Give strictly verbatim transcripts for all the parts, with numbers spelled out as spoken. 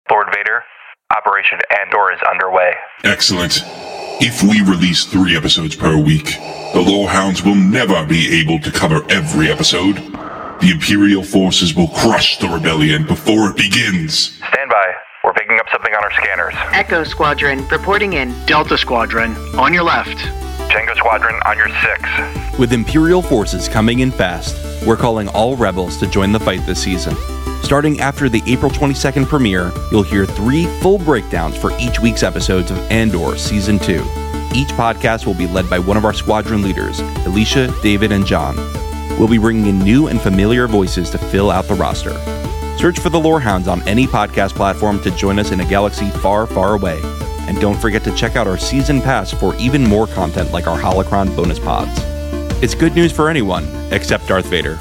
Lord Vader, Operation Andor is underway. Excellent. If we release three episodes per week, the Lorehounds will never be able to cover every episode. The Imperial forces will crush the rebellion before it begins. Stand by. We're picking up something on our scanners. Echo Squadron, reporting in. Delta Squadron, on your left. Tango Squadron, on your six. With Imperial forces coming in fast, we're calling all rebels to join the fight this season. Starting after the April twenty-second premiere, you'll hear three full breakdowns for each week's episodes of Andor Season two. Each podcast will be led by one of our squadron leaders, Alicia, David, and John. We'll be bringing in new and familiar voices to fill out the roster. Search for the Lorehounds on any podcast platform to join us in a galaxy far, far away. And don't forget to check out our season pass for even more content like our Holocron bonus pods. It's good news for anyone, except Darth Vader.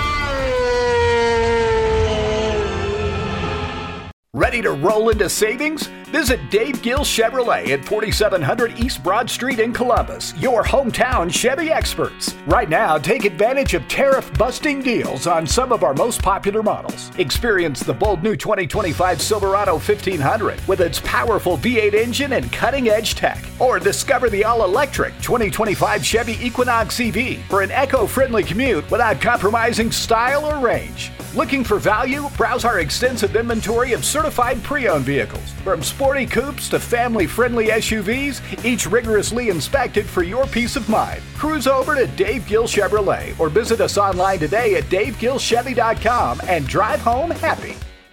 Ready to roll into savings? Visit Dave Gill Chevrolet at forty-seven hundred East Broad Street in Columbus, your hometown Chevy experts. Right now, take advantage of tariff-busting deals on some of our most popular models. Experience the bold new twenty twenty-five Silverado fifteen hundred with its powerful V eight engine and cutting-edge tech. Or discover the all-electric twenty twenty-five Chevy Equinox E V for an eco-friendly commute without compromising style or range. Looking for value? Browse our extensive inventory of certified pre-owned vehicles. From sporty coupes to family-friendly S U Vs, each rigorously inspected for your peace of mind. Cruise over to Dave Gill Chevrolet or visit us online today at dave gill chevy dot com and drive home happy.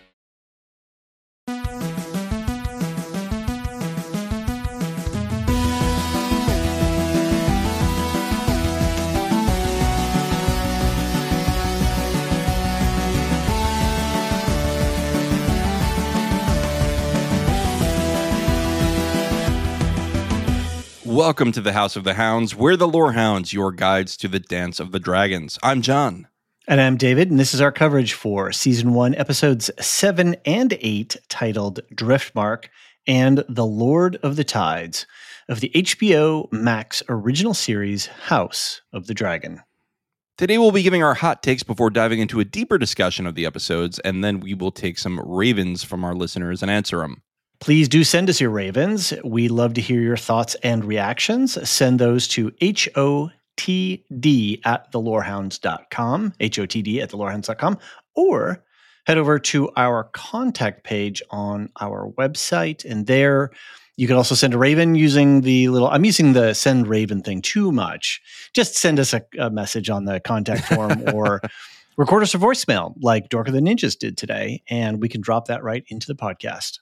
Welcome to the House of the Hounds. We're the Lorehounds, your guides to the Dance of the Dragons. I'm John. And I'm David, and this is our coverage for Season one, Episodes seven and eight, titled Driftmark and The Lord of the Tides, of the H B O Max original series, House of the Dragon. Today we'll be giving our hot takes before diving into a deeper discussion of the episodes, and then we will take some ravens from our listeners and answer them. Please do send us your ravens. We love to hear your thoughts and reactions. Send those to H O T D at the lorehounds dot com, H O T D at the lorehounds dot com, or head over to our contact page on our website. And there you can also send a raven using the little, I'm using the send raven thing too much. Just send us a, a message on the contact form or record us a voicemail like Dork of the Ninjas did today, and we can drop that right into the podcast.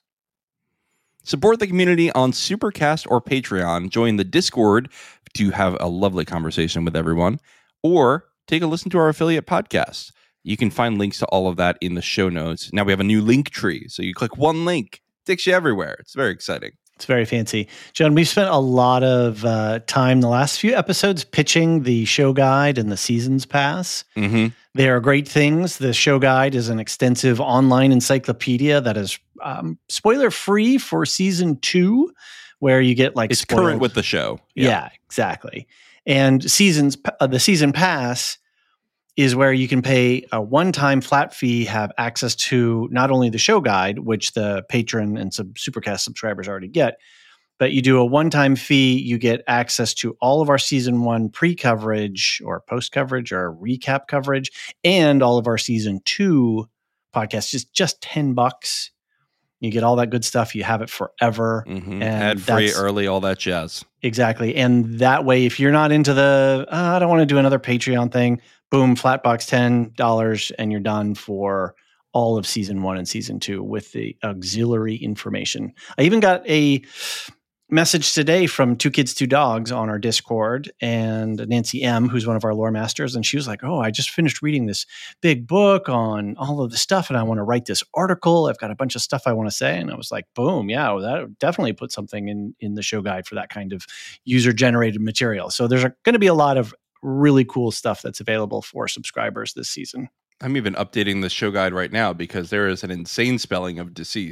Support the community on Supercast or Patreon. Join the Discord to have a lovely conversation with everyone, or take a listen to our affiliate podcast. You can find links to all of that in the show notes. Now we have a new link tree, so you click one link, it takes you everywhere. It's very exciting. It's very fancy. John, we've spent a lot of uh, time the last few episodes pitching the show guide and the seasons pass. Mm-hmm. They are great things. The show guide is an extensive online encyclopedia that is um, spoiler-free for season two, where you get like it's spoiled. current with the show. Yeah, yeah exactly. And seasons, uh, the season pass is where you can pay a one-time flat fee, have access to not only the show guide, which the patron and sub Supercast subscribers already get, but you do a one-time fee, you get access to all of our season one pre-coverage or post-coverage or recap coverage, and all of our season two podcasts, just just ten bucks. You get all that good stuff. You have it forever. Mm-hmm. And ad free, early, all that jazz. Exactly. And that way, if you're not into the, uh, I don't want to do another Patreon thing, boom, Flatbox ten dollars, and you're done for all of season one and season two with the auxiliary information. I even got a message today from Two Kids, Two Dogs on our Discord, and Nancy M, who's one of our lore masters, and she was like, oh, I just finished reading this big book on all of the stuff, and I want to write this article. I've got a bunch of stuff I want to say. And I was like, boom, yeah, well, that definitely put something in, in the show guide for that kind of user-generated material. So there's going to be a lot of really cool stuff that's available for subscribers this season. I'm even updating the show guide right now because there is an insane spelling of deceased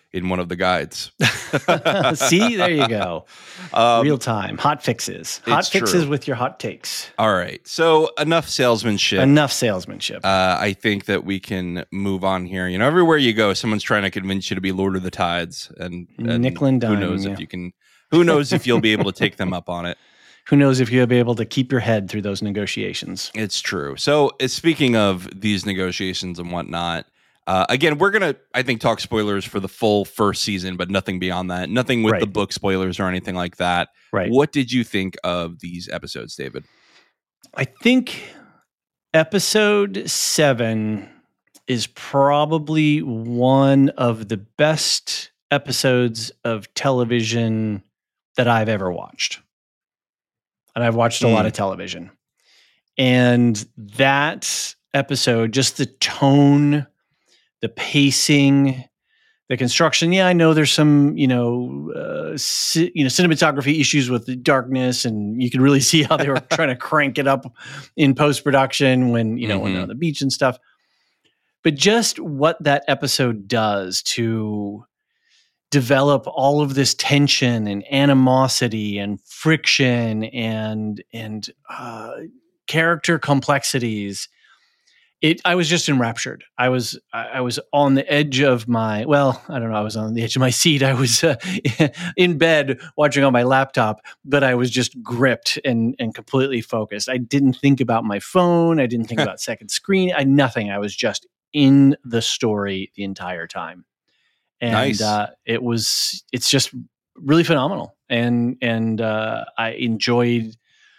in one of the guides. See, there you go. Um, Real time. Hot fixes. Hot it's fixes true. with your hot takes. All right. So enough salesmanship. Enough salesmanship. Uh, I think that we can move on here. You know, everywhere you go, someone's trying to convince you to be Lord of the Tides, and, and Nickel and who diming knows you. if you can. Who knows if you'll be able to take them up on it? Who knows if you'll be able to keep your head through those negotiations? It's true. So, uh, speaking of these negotiations and whatnot, uh, again, we're gonna, I think, talk spoilers for the full first season, but nothing beyond that. Nothing with Right. the book spoilers or anything like that. Right. What did you think of these episodes, David? I think episode seven is probably one of the best episodes of television that I've ever watched. And I've watched a Mm. lot of television. And that episode, just the tone, the pacing, the construction. Yeah, I know there's some, you know, uh, ci- you know, cinematography issues with the darkness, and you can really see how they were trying to crank it up in post production when you know when they're on the beach and stuff. But just what that episode does to develop all of this tension and animosity and friction and and uh, character complexities. It, I was just enraptured. I was, I was on the edge of my, well, I don't know. I was on the edge of my seat. I was uh, in bed watching on my laptop, but I was just gripped and and completely focused. I didn't think about my phone. I didn't think about second screen. I nothing. I was just in the story the entire time, and Nice. uh, it was. It's just really phenomenal, and and uh, I enjoyed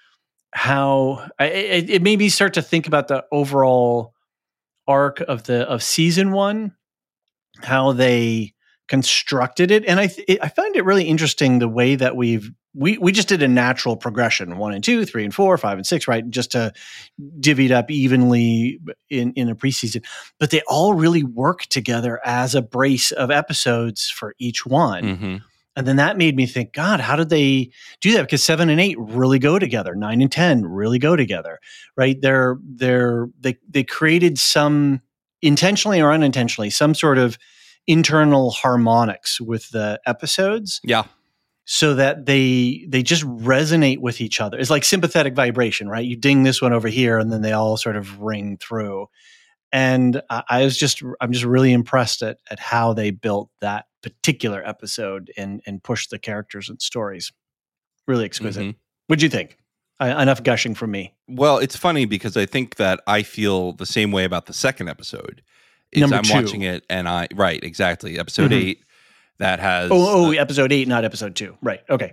how I, it, it made me start to think about the overall arc of the of season one, how they constructed it, and I th- it, I find it really interesting the way that we've we we just did a natural progression, one and two, three and four, five and six, right, just to divvy it up evenly in in a preseason, but they all really work together as a brace of episodes for each one. Mm-hmm. And then that made me think, God, how did they do that? Because seven and eight really go together. Nine and ten really go together, right? They're they're they they created some intentionally or unintentionally some sort of internal harmonics with the episodes, Yeah. so that they they just resonate with each other. It's like sympathetic vibration, right? You ding this one over here, and then they all sort of ring through. And I, I was just I'm just really impressed at at how they built that particular episode and and pushed the characters and stories. Really exquisite. Mhm. What'd you think? Uh, enough gushing from me. Well, it's funny because I think that I feel the same way about the second episode. Is Number I'm two. watching it and I right exactly episode Mhm. eight that has. Oh, oh, uh, episode eight, not episode two. Right. Okay.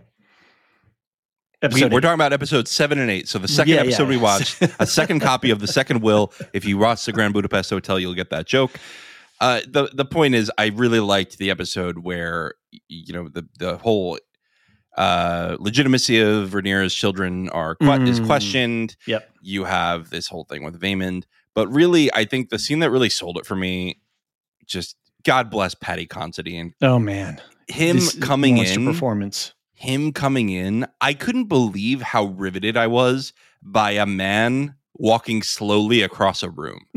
we, Episode we're eight. talking about episodes seven and eight. So the second Yeah, episode yeah. we watched, a second copy of the second will. If you watch the Grand Budapest Hotel, you'll get that joke. Uh, the the point is, I really liked the episode where y- you know the the whole uh, legitimacy of Rhaenyra's children are que- is Mm. questioned. Yep. You have this whole thing with Vaemond, but really, I think the scene that really sold it for me, just God bless Paddy Considine, Oh man. him This coming monster in, performance. him coming in. I couldn't believe how riveted I was by a man walking slowly across a room.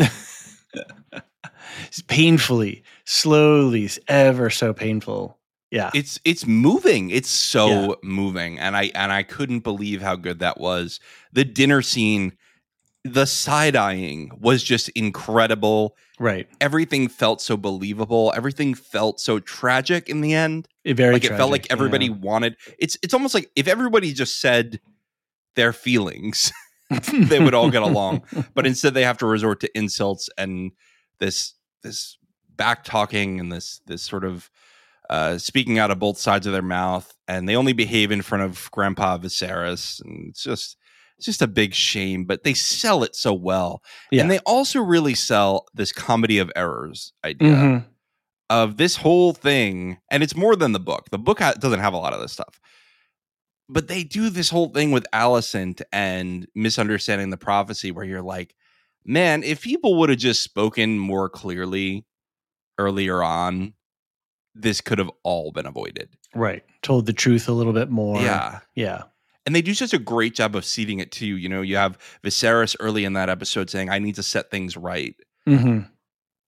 Painfully, slowly, ever so painful. Yeah. It's it's moving. It's so Yeah. moving, and I and I couldn't believe how good that was. The dinner scene, the side eyeing was just incredible. Right. Everything felt so believable. Everything felt so tragic in the end. It very like it felt like tragic, everybody yeah. wanted. It's it's almost like if everybody just said their feelings, they would all get along. But instead, they have to resort to insults and this this back talking and this this sort of uh, speaking out of both sides of their mouth, and they only behave in front of Grandpa Viserys, and it's just it's just a big shame. But they sell it so well, Yeah. and they also really sell this comedy of errors idea Mhm. of this whole thing, and it's more than the book. The book ha- doesn't have a lot of this stuff. But they do this whole thing with Alicent and misunderstanding the prophecy where you're like, man, if people would have just spoken more clearly earlier on, this could have all been avoided. Right. Told the truth a little bit more. Yeah. Yeah. And they do such a great job of seeding it too. You know, you have Viserys early in that episode saying, I need to set things right. hmm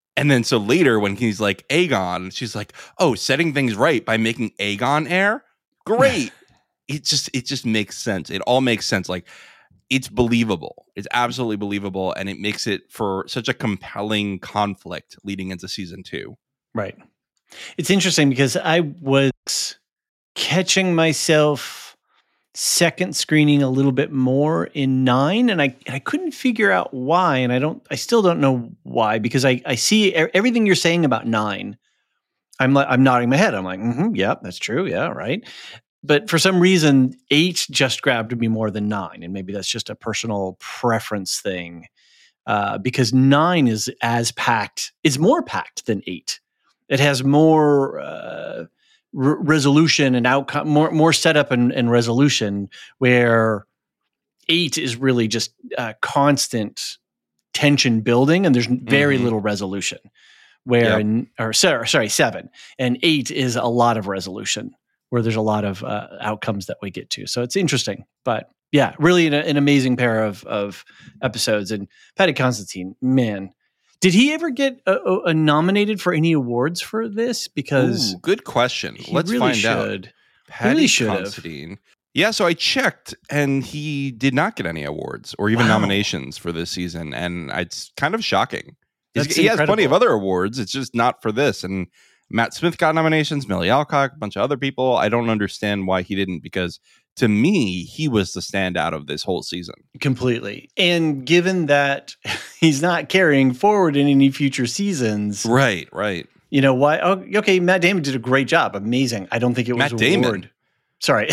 And then so later when he's like, Aegon, she's like, oh, setting things right by making Aegon heir? Great. it just it just makes sense. It all makes sense. Like, it's believable. It's absolutely believable. And it makes it for such a compelling conflict leading into season two. Right. It's interesting because I was catching myself second screening a little bit more in nine, and I and I couldn't figure out why, and I don't I still don't know why, because I I see everything you're saying about nine. I'm like I'm nodding my head. I'm like, mm-hmm, yeah, that's true. Yeah, right. But for some reason, eight just grabbed me more than nine, and maybe that's just a personal preference thing. Uh, because nine is as packed, it's more packed than eight. It has more uh, re- resolution and outcome, more more setup and, and resolution, where eight is really just uh, constant tension building, and there's very mm-hmm. little resolution. Where, yep. in, or sorry, sorry, seven and eight is a lot of resolution, where there's a lot of uh, outcomes that we get to. So it's interesting, but yeah, really an, an amazing pair of of episodes. And Paddy Considine, man, did he ever get a, a, a nominated for any awards for this? Because Ooh, good question. Let's really find should. out. Paddy really Considine. Yeah, so I checked, and he did not get any awards or even wow. nominations for this season, and it's kind of shocking. That's he incredible. has plenty of other awards. It's just not for this. And Matt Smith got nominations, Millie Alcock, a bunch of other people. I don't understand why he didn't, because to me, he was the standout of this whole season. Completely. And given that he's not carrying forward in any future seasons. Right, right. You know, why? Oh, okay, Matt Damon did a great job. Amazing. I don't think it was Matt Damon. Award. Sorry.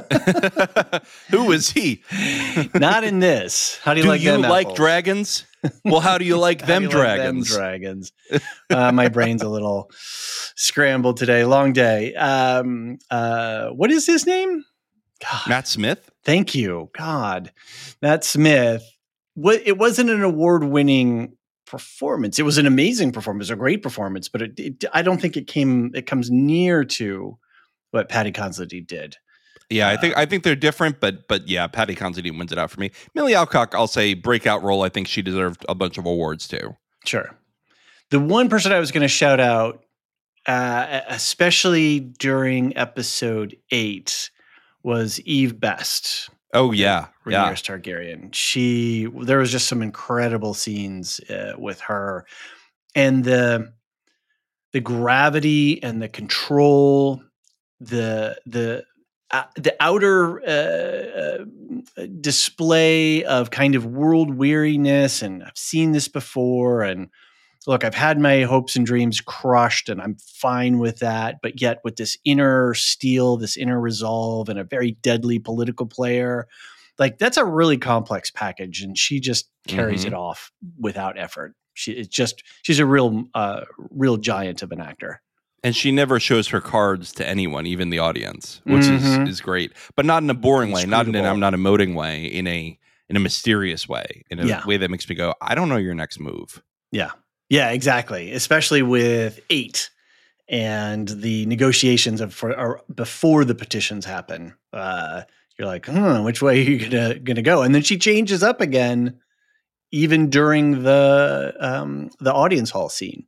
Who was he? Not in this. How do you do like you them like apples? Dragons? Well, how do you like them you dragons? Like them dragons. Uh, my brain's a little scrambled today. Long day. Um, uh, what is his name? God. Matt Smith. Thank you. God, Matt Smith. What? It wasn't an award-winning performance. It was an amazing performance, a great performance, but it, it, I don't think it came. It comes near to what Paddy Considine did. Yeah, uh, I think I think they're different, but but yeah, Paddy Considine wins it out for me. Millie Alcock, I'll say breakout role. I think she deserved a bunch of awards too. Sure. The one person I was going to shout out, uh, especially during episode eight, was Eve Best. Oh yeah, Rhaenyra yeah. Targaryen. She there was just some incredible scenes uh, with her, and the the gravity and the control, the the uh, the outer uh, uh, display of kind of world weariness, and I've seen this before. And look, I've had my hopes and dreams crushed, and I'm fine with that. But yet, with this inner steel, this inner resolve, and a very deadly political player, like that's a really complex package, and she just carries mm-hmm. it off without effort. She it's just she's a real, uh, real giant of an actor. And she never shows her cards to anyone, even the audience, which mm-hmm. is, is great. But not in a boring way, not in an I'm not emoting way, in a in a mysterious way, in a yeah. way that makes me go, I don't know your next move. Yeah. Yeah, exactly. Especially with eight and the negotiations of for or before the petitions happen. Uh, you're like, hmm, which way are you gonna gonna go? And then she changes up again, even during the um, the audience hall scene.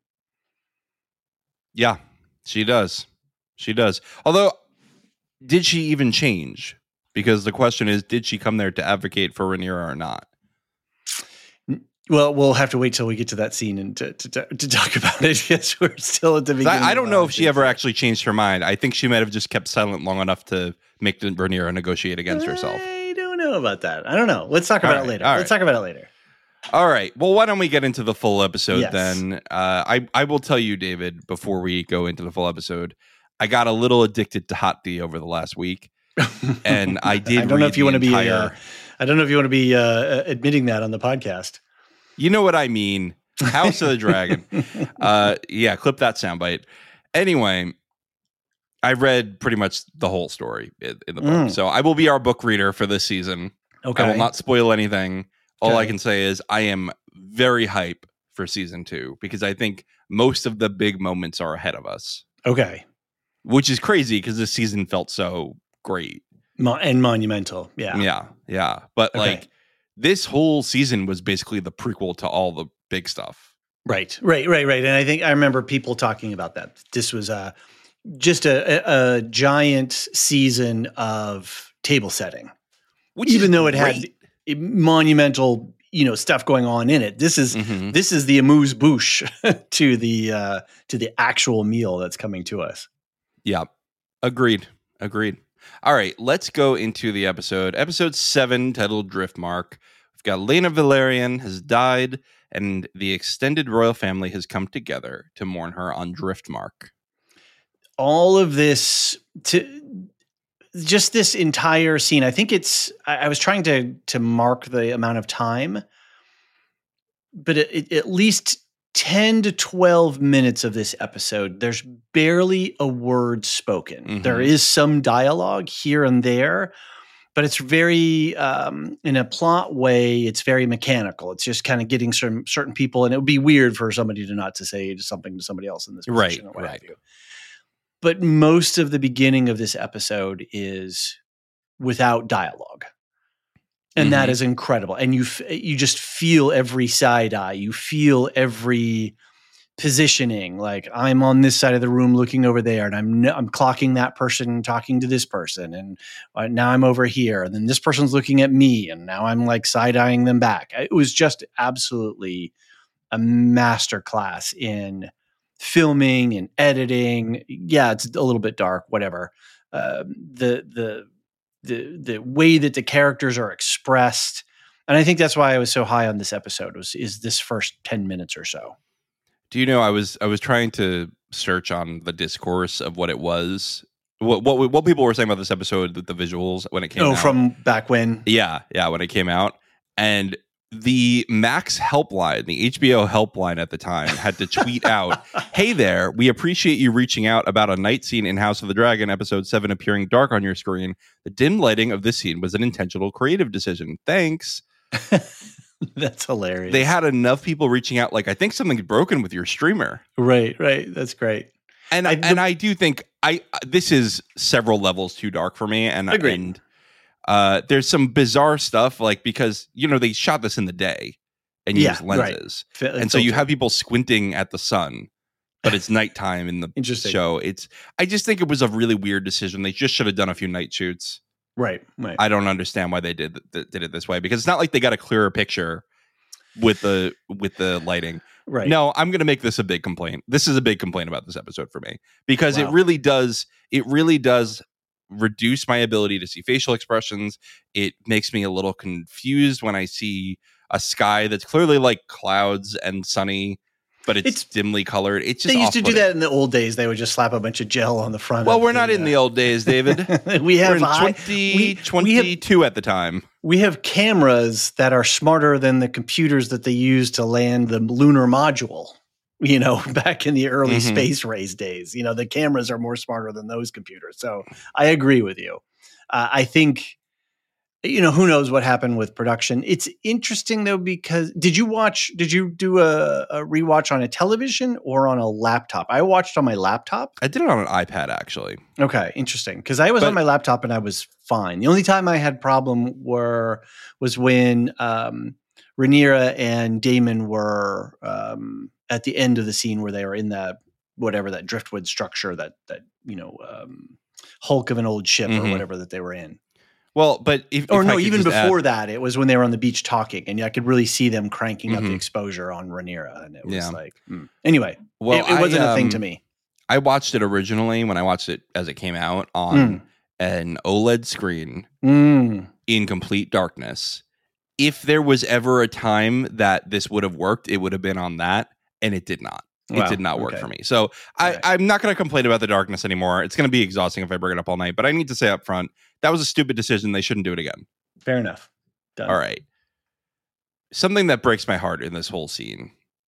Yeah, she does. She does. Although, did she even change? Because the question is, did she come there to advocate for Rhaenyra or not? Well, we'll have to wait till we get to that scene and to to, to talk about it, because we're still at the beginning. I, I don't know if she ever actually changed her mind. I think she might have just kept silent long enough to make Rhaenyra negotiate against herself. I don't know about that. I don't know. Let's talk about right, it later. right. Let's talk about it later. All right. Well, why don't we get into the full episode yes. then? Uh, I, I will tell you, David, before we go into the full episode, I got a little addicted to hot tea over the last week. And I did I don't know if you want to entire... be uh, I don't know if you want to be uh, admitting that on the podcast. You know what I mean. House of the Dragon. Uh, yeah, clip that soundbite. Anyway, I read pretty much the whole story in, in the book. Mm. So I will be our book reader for this season. Okay. I will not spoil anything. All okay. I can say is I am very hype for season two, because I think most of the big moments are ahead of us. Okay. Which is crazy, because this season felt so great. Mo- and monumental. Yeah. Yeah. Yeah. But okay. like, this whole season was basically the prequel to all the big stuff. Right, right, right, right. And I think I remember people talking about that. This was a just a, a, a giant season of table setting, Which even is though it great. had monumental, you know, stuff going on in it. This is Mm-hmm. this is the amuse bouche to the uh, to the actual meal that's coming to us. Yeah, agreed, agreed. All right, let's go into the episode. Episode seven, titled Driftmark. We've got Lena Valerian has died, and the extended royal family has come together to mourn her on Driftmark. All of this to just this entire scene. I think it's. I, I was trying to to mark the amount of time, but it, it, at least ten to twelve minutes of this episode, there's barely a word spoken. Mm-hmm. There is some dialogue here and there, but it's very, um, in a plot way, it's very mechanical. It's just kind of getting certain, certain people, and it would be weird for somebody to not to say something to somebody else in this position Right, or what right. have you. But most of the beginning of this episode is without dialogue. And Mhm. that is incredible. And you f- you just feel every side eye. You feel every positioning. Like, I'm on this side of the room looking over there, and I'm no, I'm clocking that person talking to this person, and uh, now I'm over here, and then this person's looking at me, and now I'm like side eyeing them back. It was just absolutely a masterclass in filming and editing. Yeah, it's a little bit dark, whatever. Uh, the the the the way that the characters are expressed, and I think that's why I was so high on this episode. Was is this first ten minutes or so? Do you know I was I was trying to search on the discourse of what it was, what what what people were saying about this episode, the, the visuals when it came Oh, out. from back when? Yeah, yeah, when it came out, and the Max helpline, the H B O helpline at the time, had to tweet out, "Hey there, we appreciate you reaching out about a night scene in House of the Dragon, episode seven, appearing dark on your screen. The dim lighting of this scene was an intentional creative decision. Thanks." That's hilarious. They had enough people reaching out, like, I think something's broken with your streamer. right, right. That's great. And I- I, the- and I do think I this is several levels too dark for me. And, Agreed. and uh, there's some bizarre stuff, like, because, you know, they shot this in the day and Yeah, used right. lenses. Fi- And so you filter. have people squinting at the sun, but it's nighttime in the Interesting. show. It's I just think it was a really weird decision. They just should have done a few night shoots. right, right. I don't understand why they did th- did it this way, because it's not like they got a clearer picture with the with the lighting. right. No, I'm going to make this a big complaint. This is a big complaint about this episode for me, because Wow. it really does it really does reduce my ability to see facial expressions. It makes me a little confused when I see a sky that's clearly like clouds and sunny, but it's, It's- dimly colored. It's just They used to do off-putting. that in the old days. They would just slap a bunch of gel on the front. Well, of we're not in uh, the old days, David. we have We're in high- twenty we- we twenty-two have- at the time. We have cameras that are smarter than the computers that they use to land the lunar module. You know, back in the early Mhm. space race days, you know, the cameras are more smarter than those computers. So I agree with you. Uh, I think, you know, who knows what happened with production. It's interesting though, because did you watch, did you do a, a rewatch on a television or on a laptop? I watched on my laptop. I did it on an iPad, actually. Okay, interesting. Because I was But- on my laptop and I was fine. The only time I had problem were was when um, Rhaenyra and Daemon were um, at the end of the scene where they were in that whatever that driftwood structure, that that you know um, hulk of an old ship or Mhm. whatever that they were in. Well, but if, Or if I no, could even just add- before that, it was when they were on the beach talking, and I could really see them cranking up the Mhm. exposure on Rhaenyra, and it was Yeah. like, hmm. anyway, well, it, it wasn't I, a thing um, to me. I watched it originally when I watched it as it came out on Mm. an OLED screen Mm. in complete darkness. If there was ever a time that this would have worked, it would have been on that, and it did not. It Wow, did not work okay. for me. So I, Okay. I'm not going to complain about the darkness anymore. It's going to be exhausting if I bring it up all night, but I need to say up front, that was a stupid decision. They shouldn't do it again. Fair enough. Done. All right. Something that breaks my heart in this whole scene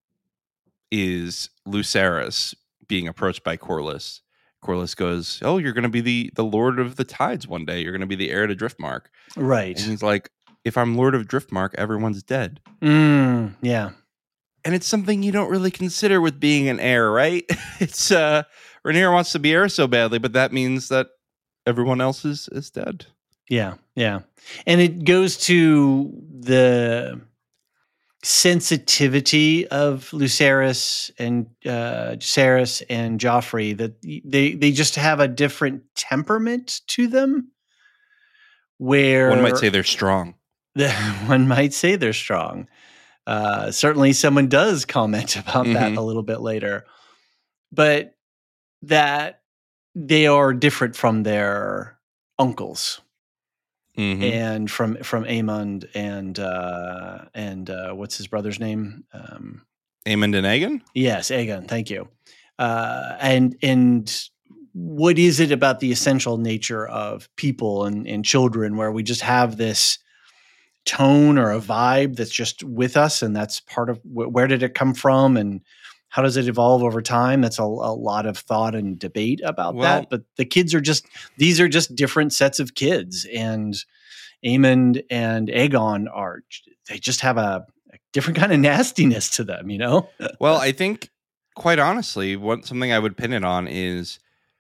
is Lucerys being approached by Corlys. Corlys goes, "Oh, you're going to be the the Lord of the Tides one day. You're going to be the heir to Driftmark." Right. And he's like, "If I'm Lord of Driftmark, everyone's dead." Mm, yeah. And it's something you don't really consider with being an heir, right? It's uh Rhaenyra wants to be heir so badly, but that means that everyone else is is dead. Yeah. Yeah. And it goes to the, sensitivity of Lucerys and uh, Jacaerys and Joffrey, that they they just have a different temperament to them. Where one might say they're strong. The, one might say they're strong. Uh, certainly, someone does comment about mm-hmm. that a little bit later, but that they are different from their uncles. Mm-hmm. And from from Aemond and uh, and uh, what's his brother's name? Um, Aemond and Aegon? Yes, Aegon. Thank you. Uh, and and what is it about the essential nature of people and, and children where we just have this tone or a vibe that's just with us, and that's part of wh- where did it come from, and how does it evolve over time? That's a, a lot of thought and debate about well, that. But the kids are just, these are just different sets of kids. And Aemond and Aegon are, they just have a, a different kind of nastiness to them, you know? Well, I think, quite honestly, what something I would pin it on is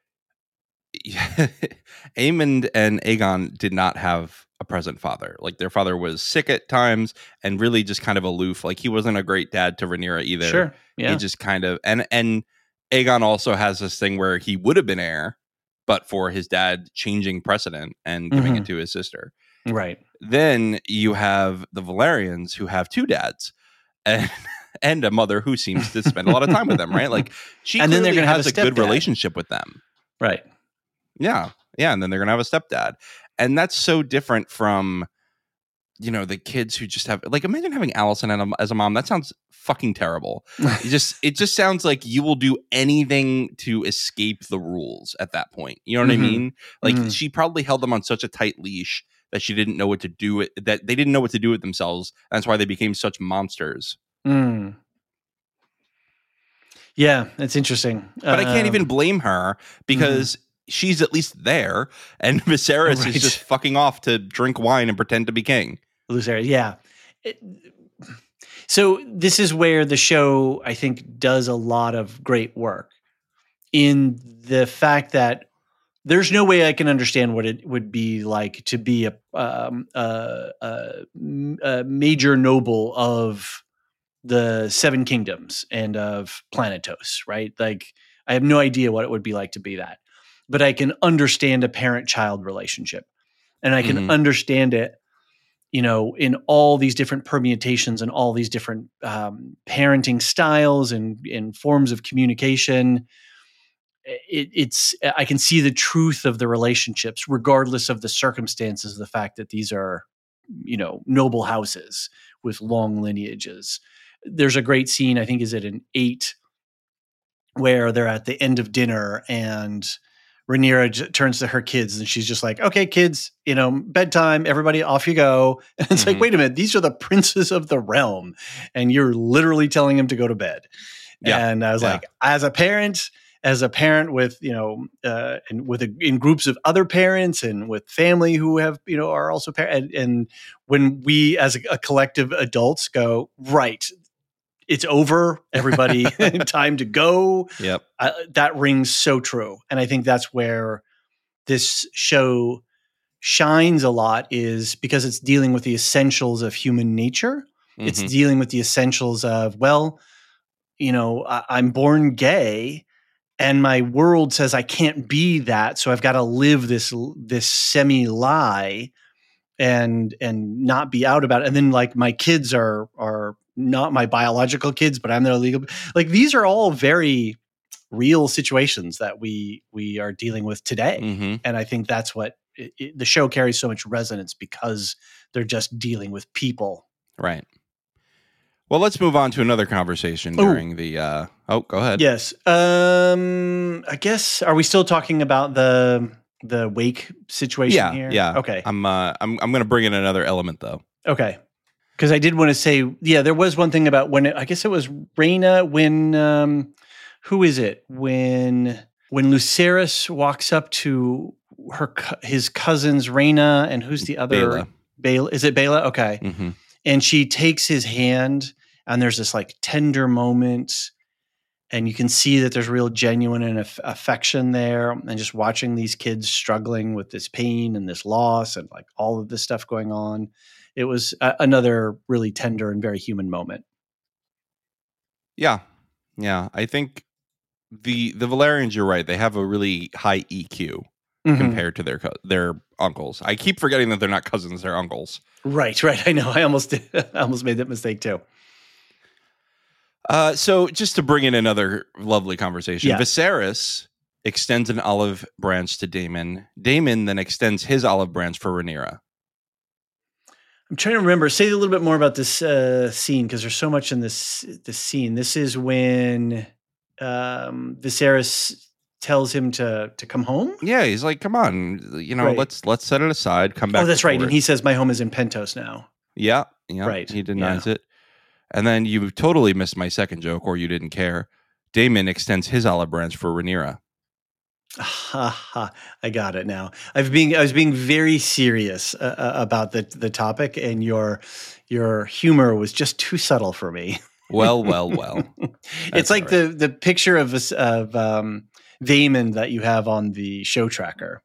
Aemond and Aegon did not have a present father. Like, their father was sick at times and really just kind of aloof. Like, he wasn't a great dad to Rhaenyra either. Sure. Yeah. He just kind of, and and Aegon also has this thing where he would have been heir, but for his dad changing precedent and giving mm-hmm. it to his sister. Right. Then you have the Velaryons, who have two dads and and a mother who seems to spend a lot of time with them, right? Like, she and then they're gonna has have a, a good relationship with them. Right. Yeah. Yeah. And then they're gonna have a stepdad. And that's so different from, you know, the kids who just have, like, imagine having Alicent as a mom. That sounds fucking terrible. It just, it just sounds like you will do anything to escape the rules at that point. You know what mm-hmm. I mean? Like, mm-hmm. she probably held them on such a tight leash that she didn't know what to do it, that they didn't know what to do with themselves. That's why they became such monsters. Mm. Yeah, it's interesting. But um, I can't even blame her because mm-hmm. she's at least there, and Viserys right. is just fucking off to drink wine and pretend to be king. Lucerys, yeah. It, so this is where the show, I think, does a lot of great work in the fact that there's no way I can understand what it would be like to be a, um, a, a, a major noble of the Seven Kingdoms and of Planetos, right? Like, I have no idea what it would be like to be that. But I can understand a parent-child relationship. And I can mm-hmm. understand it, you know, in all these different permutations and all these different um, parenting styles and, and forms of communication. It, it's, I can see the truth of the relationships, regardless of the circumstances, the fact that these are, you know, noble houses with long lineages. There's a great scene, I think, is it in eight, where they're at the end of dinner and Rhaenyra j- turns to her kids and she's just like, okay, kids, you know, bedtime, everybody off you go. And it's mm-hmm. like, wait a minute, these are the princes of the realm. And you're literally telling them to go to bed. Yeah. And I was yeah. like, as a parent, as a parent with, you know, uh, and with a, in groups of other parents and with family who have, you know, are also parents. And, and when we as a, a collective adults go, right, it's over, everybody, time to go. Yep. Uh, that rings so true. And I think that's where this show shines a lot, is because it's dealing with the essentials of human nature. Mm-hmm. It's dealing with the essentials of, well, you know, I- I'm born gay and my world says I can't be that. So I've got to live this, this semi lie and, and not be out about it. And then, like, my kids are, are, not my biological kids, but I'm their legal. Like, these are all very real situations that we we are dealing with today, mm-hmm. and I think that's what it, it, the show carries so much resonance, because they're just dealing with people. Right. Well, let's move on to another conversation during Ooh. the. Uh, oh, go ahead. Yes. Um. I guess, are we still talking about the the wake situation yeah, here? Yeah. Okay. I'm. Uh, I'm. I'm going to bring in another element, though. Okay. Because I did want to say, yeah, there was one thing about when it, I guess it was Rhaena when, um, who is it? When when Lucerys walks up to her his cousins Rhaena, and who's the other? Baela. Baela. Is it Baela? Okay. Mm-hmm. And she takes his hand, and there's this like tender moment, and you can see that there's real genuine and aff- affection there. And just watching these kids struggling with this pain and this loss and like all of this stuff going on, it was a- another really tender and very human moment. Yeah. Yeah. I think the the Valerians, you're right. They have a really high E Q mm-hmm. compared to their co- their uncles. I keep forgetting that they're not cousins, they're uncles. Right, right. I know. I almost did, I almost made that mistake too. Uh, so just to bring in another lovely conversation, yeah. Viserys extends an olive branch to Daemon. Daemon then extends his olive branch for Rhaenyra. I'm trying to remember. Say a little bit more about this uh, scene, because there's so much in this this scene. This is when um, Viserys tells him to to come home. Yeah, he's like, "Come on, you know, right. let's let's set it aside. Come back." Oh, that's right. It. And he says, "My home is in Pentos now." Yeah, yeah. Right. He denies yeah. it. And then you totally missed my second joke, or you didn't care. Daemon extends his olive branch for Rhaenyra. Ha ha! I got it now. I've been I was being very serious uh, about the the topic, and your your humor was just too subtle for me. Well, well, well. It's like right. the the picture of of um, Daemon that you have on the show tracker.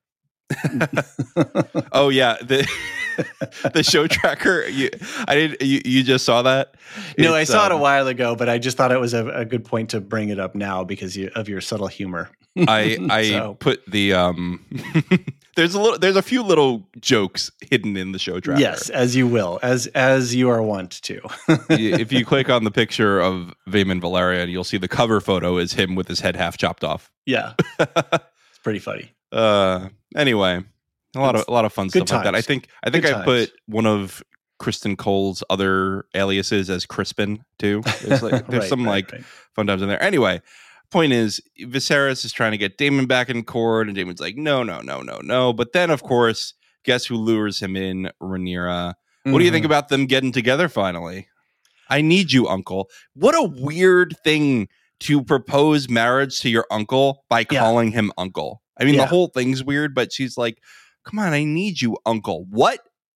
Oh yeah, the the show tracker. You, I did. You, you just saw that? No, it's, I saw um, it a while ago, but I just thought it was a, a good point to bring it up now because you, of your subtle humor. I I so. put the um. there's a little. There's a few little jokes hidden in the show tracker. Yes, as you will, as as you are wont to. If you click on the picture of Vaemond Valerian, you'll see the cover photo is him with his head half chopped off. Yeah, it's pretty funny. Uh. Anyway, a lot of a lot of fun stuff times. like that. I think I think good I times. put one of Kristen Cole's other aliases as Crispin too. There's, like, there's right, some right, like right. fun times in there. Anyway, point is Viserys is trying to get Daemon back in court, and Daemon's like, no, no, no, no, no. But then, of course, guess who lures him in? Rhaenyra. Mm-hmm. What do you think about them getting together finally? I need you, uncle. What a weird thing to propose marriage to your uncle by calling yeah. him uncle. I mean, yeah. the whole thing's weird, but she's like, come on, I need you, uncle. What?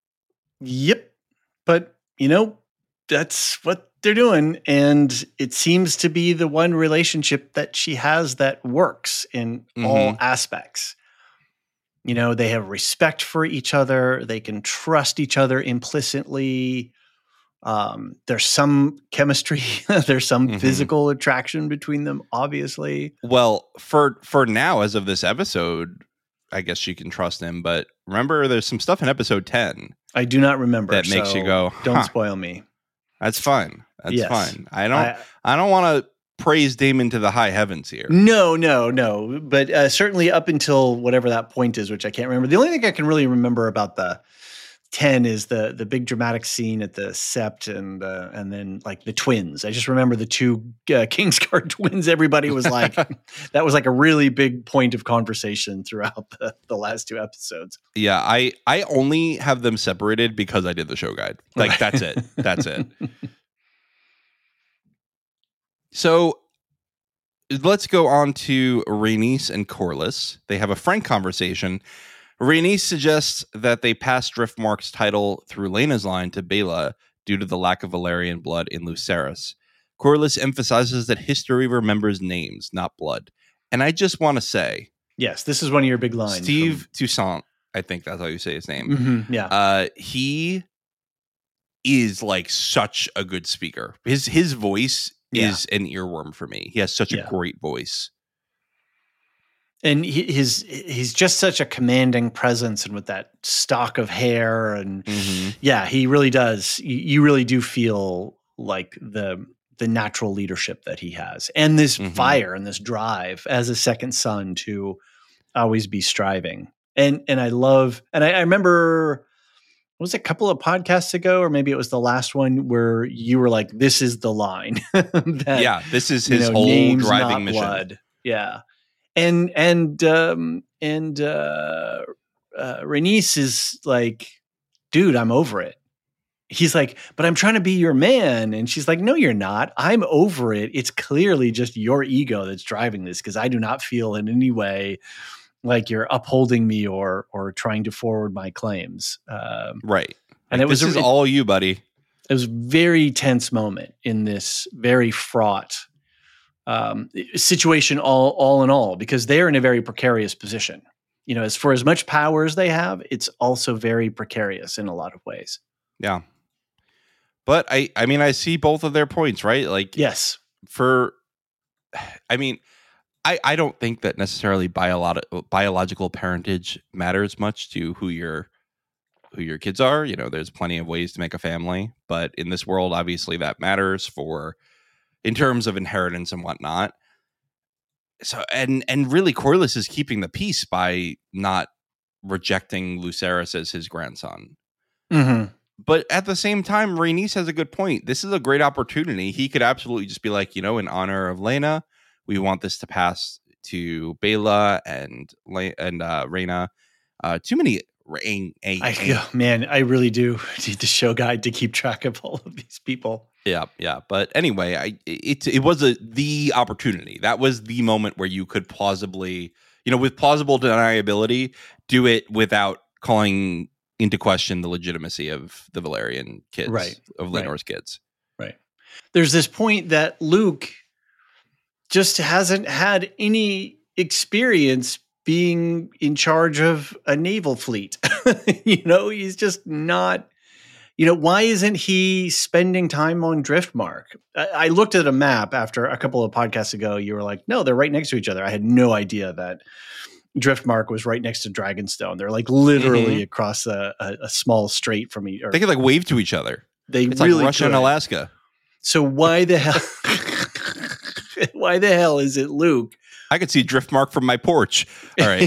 Yep. But, you know, that's what they're doing. And it seems to be the one relationship that she has that works in mm-hmm. all aspects. You know, they have respect for each other. They can trust each other implicitly. Um, there's some chemistry. There's some mm-hmm. physical attraction between them, obviously. Well, for for now, as of this episode, I guess she can trust him. But remember, there's some stuff in episode ten. I do not remember. That makes so you go, huh. Don't spoil me. That's fine. That's yes. fine. I don't. I, I don't want to praise Daemon to the high heavens here. No, no, no. But uh, certainly up until whatever that point is, which I can't remember. The only thing I can really remember about the ten is the the big dramatic scene at the Sept and uh, and then like the twins. I just remember the two uh, Kingsguard twins. Everybody was like, that was like a really big point of conversation throughout the, the last two episodes. Yeah, I I only have them separated because I did the show guide. Like right. that's it. That's it. So let's go on to Rhaenys and Corlys. They have a frank conversation. Rhaenys suggests that they pass Driftmark's title through Laena's line to Baela due to the lack of Valyrian blood in Lucerys. Corlys emphasizes that history remembers names, not blood. And I just want to say... Yes, this is one of your big lines. Steve from... Toussaint, I think that's how you say his name. Mm-hmm, yeah. Uh, he is like such a good speaker. His, his voice yeah. is an earworm for me. He has such yeah. a great voice. And he, his he's just such a commanding presence, and with that stock of hair, and mm-hmm. yeah, he really does. You, you really do feel like the the natural leadership that he has, and this mm-hmm. fire and this drive as a second son to always be striving. And and I love, and I, I remember it was a couple of podcasts ago, or maybe it was the last one, where you were like, "This is the line." that, yeah, this is his you know, whole names, driving not mission. Blood. Yeah. And and um, and uh, uh, Rhaenys is like, dude, I'm over it. He's like, but I'm trying to be your man. And she's like, no, you're not. I'm over it. It's clearly just your ego that's driving this, because I do not feel in any way like you're upholding me or or trying to forward my claims. Um, right. And like, it was this is it, all you, buddy. It was a very tense moment in this very fraught um, situation all all in all, because they're in a very precarious position. You know, as for as much power as they have, it's also very precarious in a lot of ways. Yeah. But I, I mean, I see both of their points, right? Like, yes, for, I mean, I, I don't think that necessarily biolo- biological parentage matters much to who your who your kids are. You know, there's plenty of ways to make a family, but in this world, obviously, that matters for in terms of inheritance and whatnot. So, and and really, Corlys is keeping the peace by not rejecting Lucerys as his grandson. Mm-hmm. But at the same time, Rhaenys has a good point. This is a great opportunity. He could absolutely just be like, you know, in honor of Laena, we want this to pass to Baela and and uh, Rhaena. Uh, too many. Rain, a, I, oh, man, I really do need the show guide to keep track of all of these people. Yeah, yeah. But anyway, I it it was a the opportunity. That was the moment where you could plausibly, you know, with plausible deniability, do it without calling into question the legitimacy of the Valyrian kids, right? Of Laenor's right. kids, right? There's this point that Luke just hasn't had any experience being in charge of a naval fleet. You know, he's just not, you know, why isn't he spending time on Driftmark? I, I looked at a map after a couple of podcasts ago. You were like, no, they're right next to each other. I had no idea that Driftmark was right next to Dragonstone. They're like literally mm-hmm. across a, a, a small strait from each other. They could like wave to each other. They it's really like Russia could. and Alaska. So why the hell, why the hell is it Luke? I could see Driftmark from my porch. All right.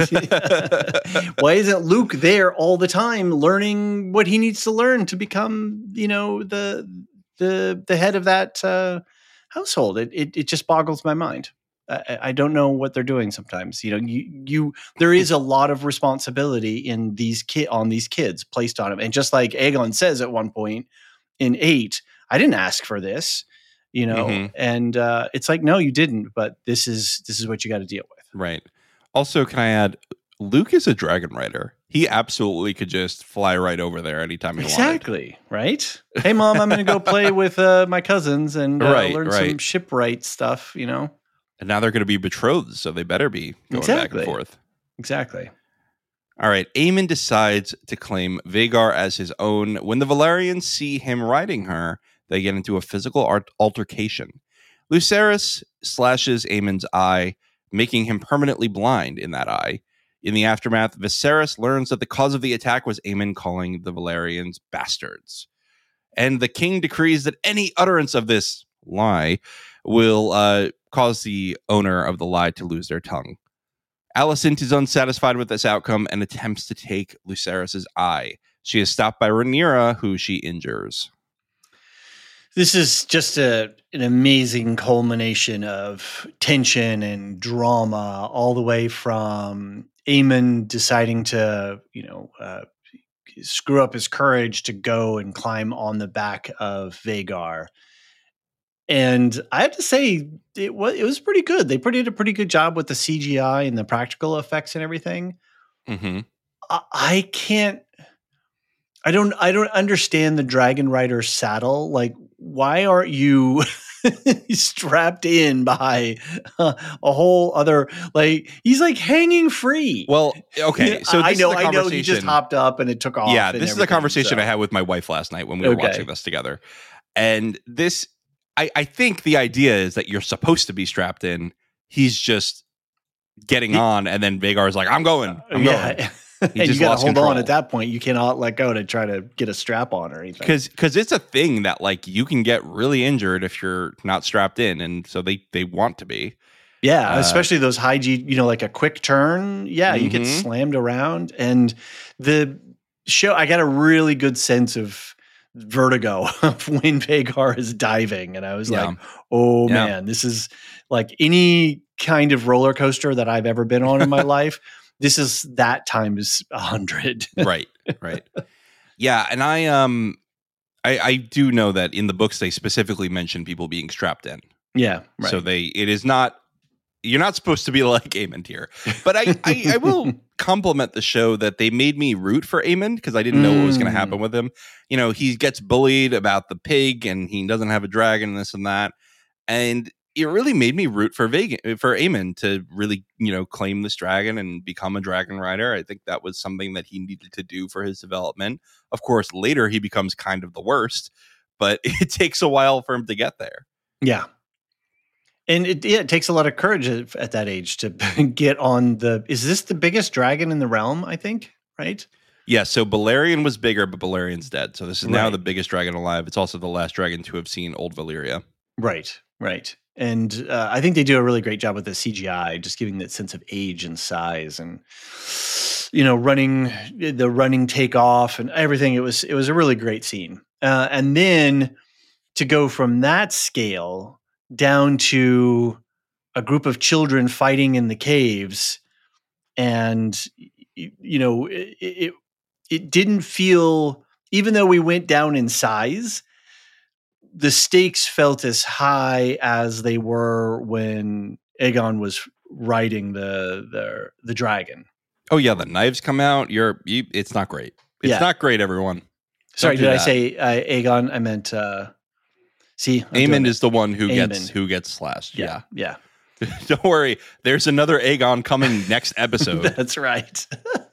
Why isn't Luke there all the time learning what he needs to learn to become, you know, the the the head of that uh, household? It, it it just boggles my mind. I, I don't know what they're doing sometimes. You know, you you there is a lot of responsibility in these ki- on these kids placed on them. And just like Aegon says at one point in eight, I didn't ask for this. You know, mm-hmm. and uh, it's like, no, you didn't. But this is this is what you got to deal with. Right. Also, can I add, Luke is a dragon rider. He absolutely could just fly right over there anytime he exactly, wanted. Right? Hey, Mom, I'm going to go play with uh, my cousins and uh, right, learn right. some shipwright stuff, you know? And now they're going to be betrothed, so they better be going exactly. back and forth. Exactly. All right. Aemon decides to claim Vhagar as his own. When the Valyrians see him riding her, they get into a physical art- altercation. Lucerys slashes Aemon's eye, making him permanently blind in that eye. In the aftermath, Viserys learns that the cause of the attack was Aemon calling the Valyrians bastards. And the king decrees that any utterance of this lie will uh, cause the owner of the lie to lose their tongue. Alicent is unsatisfied with this outcome and attempts to take Lucerys' eye. She is stopped by Rhaenyra, who she injures. This is just a an amazing culmination of tension and drama, all the way from Aemon deciding to, you know, uh, screw up his courage to go and climb on the back of Vhagar. And I have to say, it was it was pretty good. They did a pretty good job with the C G I and the practical effects and everything. Mm-hmm. I, I can't. I don't I don't understand the Dragon Rider saddle. Like, why aren't you strapped in by uh, a whole other, like, he's like hanging free. Well, okay. So I this know, is a I know he just hopped up and it took off. Yeah, this is a conversation so. I had with my wife last night when we were okay. watching this together. And this, I, I think the idea is that you're supposed to be strapped in. He's just getting he, on, and then Vhagar is like, I'm going. I'm yeah. going. And you got to hold control. on at that point. You cannot let go to try to get a strap on or anything. Because because it's a thing that, like, you can get really injured if you're not strapped in, and so they they want to be. Yeah, uh, especially those high G, you know, like a quick turn. Yeah, mm-hmm. you get slammed around, and the show. I got a really good sense of vertigo of when Vhagar is diving, and I was yeah. like, oh yeah. man, this is like any kind of roller coaster that I've ever been on in my life. This is that times a hundred. Right, right. Yeah, and I um I, I do know that in the books they specifically mention people being strapped in. Yeah. Right. So they it is not you're not supposed to be like Aemond here. But I, I, I will compliment the show that they made me root for Aemond because I didn't know mm. what was gonna happen with him. You know, he gets bullied about the pig and he doesn't have a dragon and this and that. And it really made me root for Vegan, for Aemon to really, you know, claim this dragon and become a dragon rider. I think that was something that he needed to do for his development. Of course, later he becomes kind of the worst, but it takes a while for him to get there. Yeah. And it, yeah, it takes a lot of courage at, at that age to get on the, is this the biggest dragon in the realm, I think, right? Yeah, so Balerion was bigger, but Balerion's dead. So this is now Right. the biggest dragon alive. It's also the last dragon to have seen Old Valyria. Right, right. And uh, I think they do a really great job with the C G I, just giving that sense of age and size, and you know, running the running takeoff and everything. It was it was a really great scene. Uh, and then to go from that scale down to a group of children fighting in the caves, and you know, it it, it didn't feel, even though we went down in size, the stakes felt as high as they were when Aegon was riding the the the dragon. Oh yeah, the knives come out. You're, you, it's not great. It's Yeah. not great, everyone. Sorry, do did I that. say uh, Aegon? I meant uh, see. I'm doing Aemon it. is the one who gets Aemon. who gets slashed. yeah, yeah. Yeah. Don't worry. There's another Aegon coming next episode. That's right.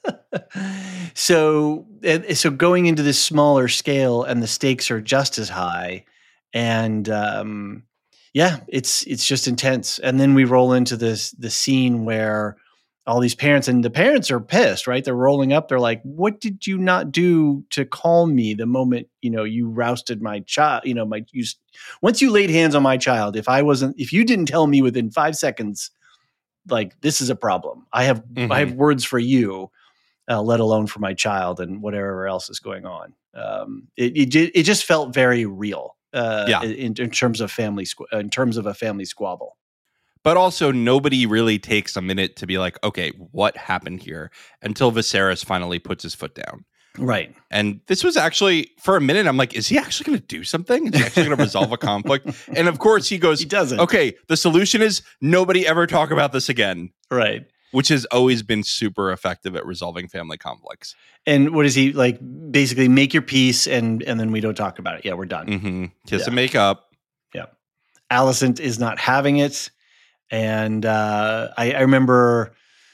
so, and- so going into this smaller scale, and the stakes are just as high, and um, yeah, it's it's just intense. And then we roll into this the scene where all these parents, and the parents are pissed, right? They're rolling up. They're like, "What did you not do to calm me the moment you know you rousted my child? You know, my you once you laid hands on my child. If I wasn't, if you didn't tell me within five seconds." Like, this is a problem. I have Mhm. I have words for you, uh, let alone for my child and whatever else is going on. Um, it, it ju- it just felt very real. Uh, Yeah. in, in terms of family squ- in terms of a family squabble. But also, nobody really takes a minute to be like, okay, what happened here? Until Viserys finally puts his foot down. Right. And this was actually, for a minute, I'm like, is he actually going to do something? Is he actually going to resolve a conflict? And of course, he goes, He doesn't. okay, the solution is nobody ever talk about this again, Right. which has always been super effective at resolving family conflicts. And what is he like? Basically, make your peace, and and then we don't talk about it. Yeah, we're done. Mm-hmm. Kiss Yeah. and make up. Yeah. Alicent is not having it. And uh, I, I remember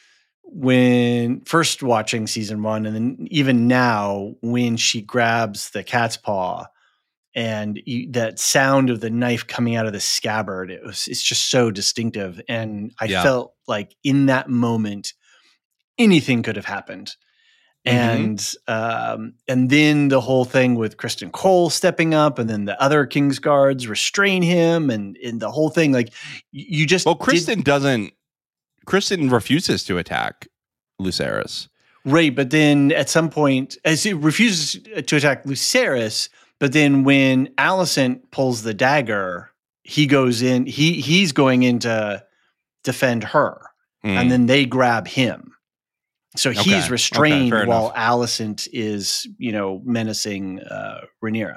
when first watching season one, and then even now, when she grabs the cat's paw and you, that sound of the knife coming out of the scabbard, it was, it's just so distinctive. And I Yeah. felt like in that moment, anything could have happened. Mhm. And um, and then the whole thing with Kristen Cole stepping up, and then the other King's Guards restrain him, and, and the whole thing, like y- you just Well, did- Kristen doesn't, Kristen refuses to attack Lucerys. right, but then at some point, as he refuses to attack Lucerys, but then when Alicent pulls the dagger, he goes in. He he's going in to defend her, Mm. and then they grab him. So Okay, he's okay, restrained fair while enough. Alicent is, you know, menacing uh, Rhaenyra.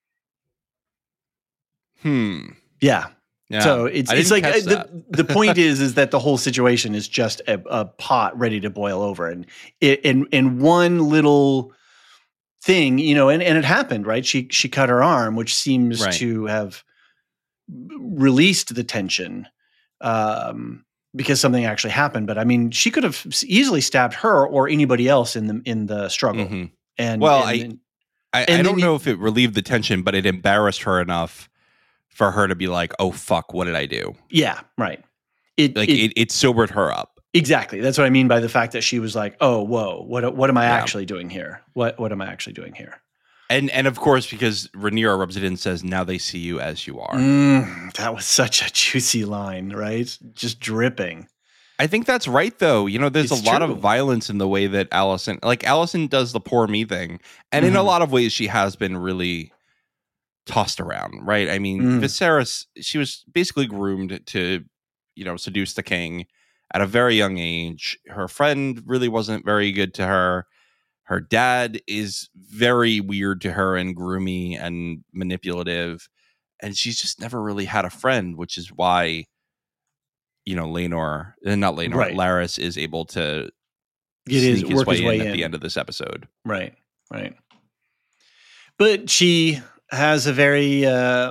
Hmm. Yeah. Yeah. So it's I it's didn't like catch uh, that. the, the point is is that the whole situation is just a, a pot ready to boil over, and it in in one little thing, you know, and, and it happened, right? She she cut her arm, which seems Right. to have released the tension um, because something actually happened. But I mean, she could have easily stabbed her or anybody else in the in the struggle. Mhm. And Well, and I- then- I, And I then don't you- know if it relieved the tension, but it embarrassed her enough for her to be like, "Oh fuck, what did I do?" yeah, right. It, Like it, it, it sobered her up. Exactly. That's what I mean by the fact that she was like, "Oh, whoa! What what am I Yeah. actually doing here? What what am I actually doing here?" And and of course, because Rhaenyra rubs it in and says, "Now they see you as you are." Mm, that was such a juicy line, right? Just dripping. I think that's right, though. You know, there's It's a lot true. of violence in the way that Alicent, like Alicent, does the poor me thing, and in a Mhm. lot of ways, she has been really tossed around, right? I mean, Mm. Viserys, she was basically groomed to, you know, seduce the king at a very young age. Her friend really wasn't very good to her. Her dad is very weird to her and groomy and manipulative, and she's just never really had a friend, which is why, you know, Laenor, uh, not Laenor, Right. Larys is able to It is sneak his work way his in way at in. the end of this episode. Right, right. But she has a very um,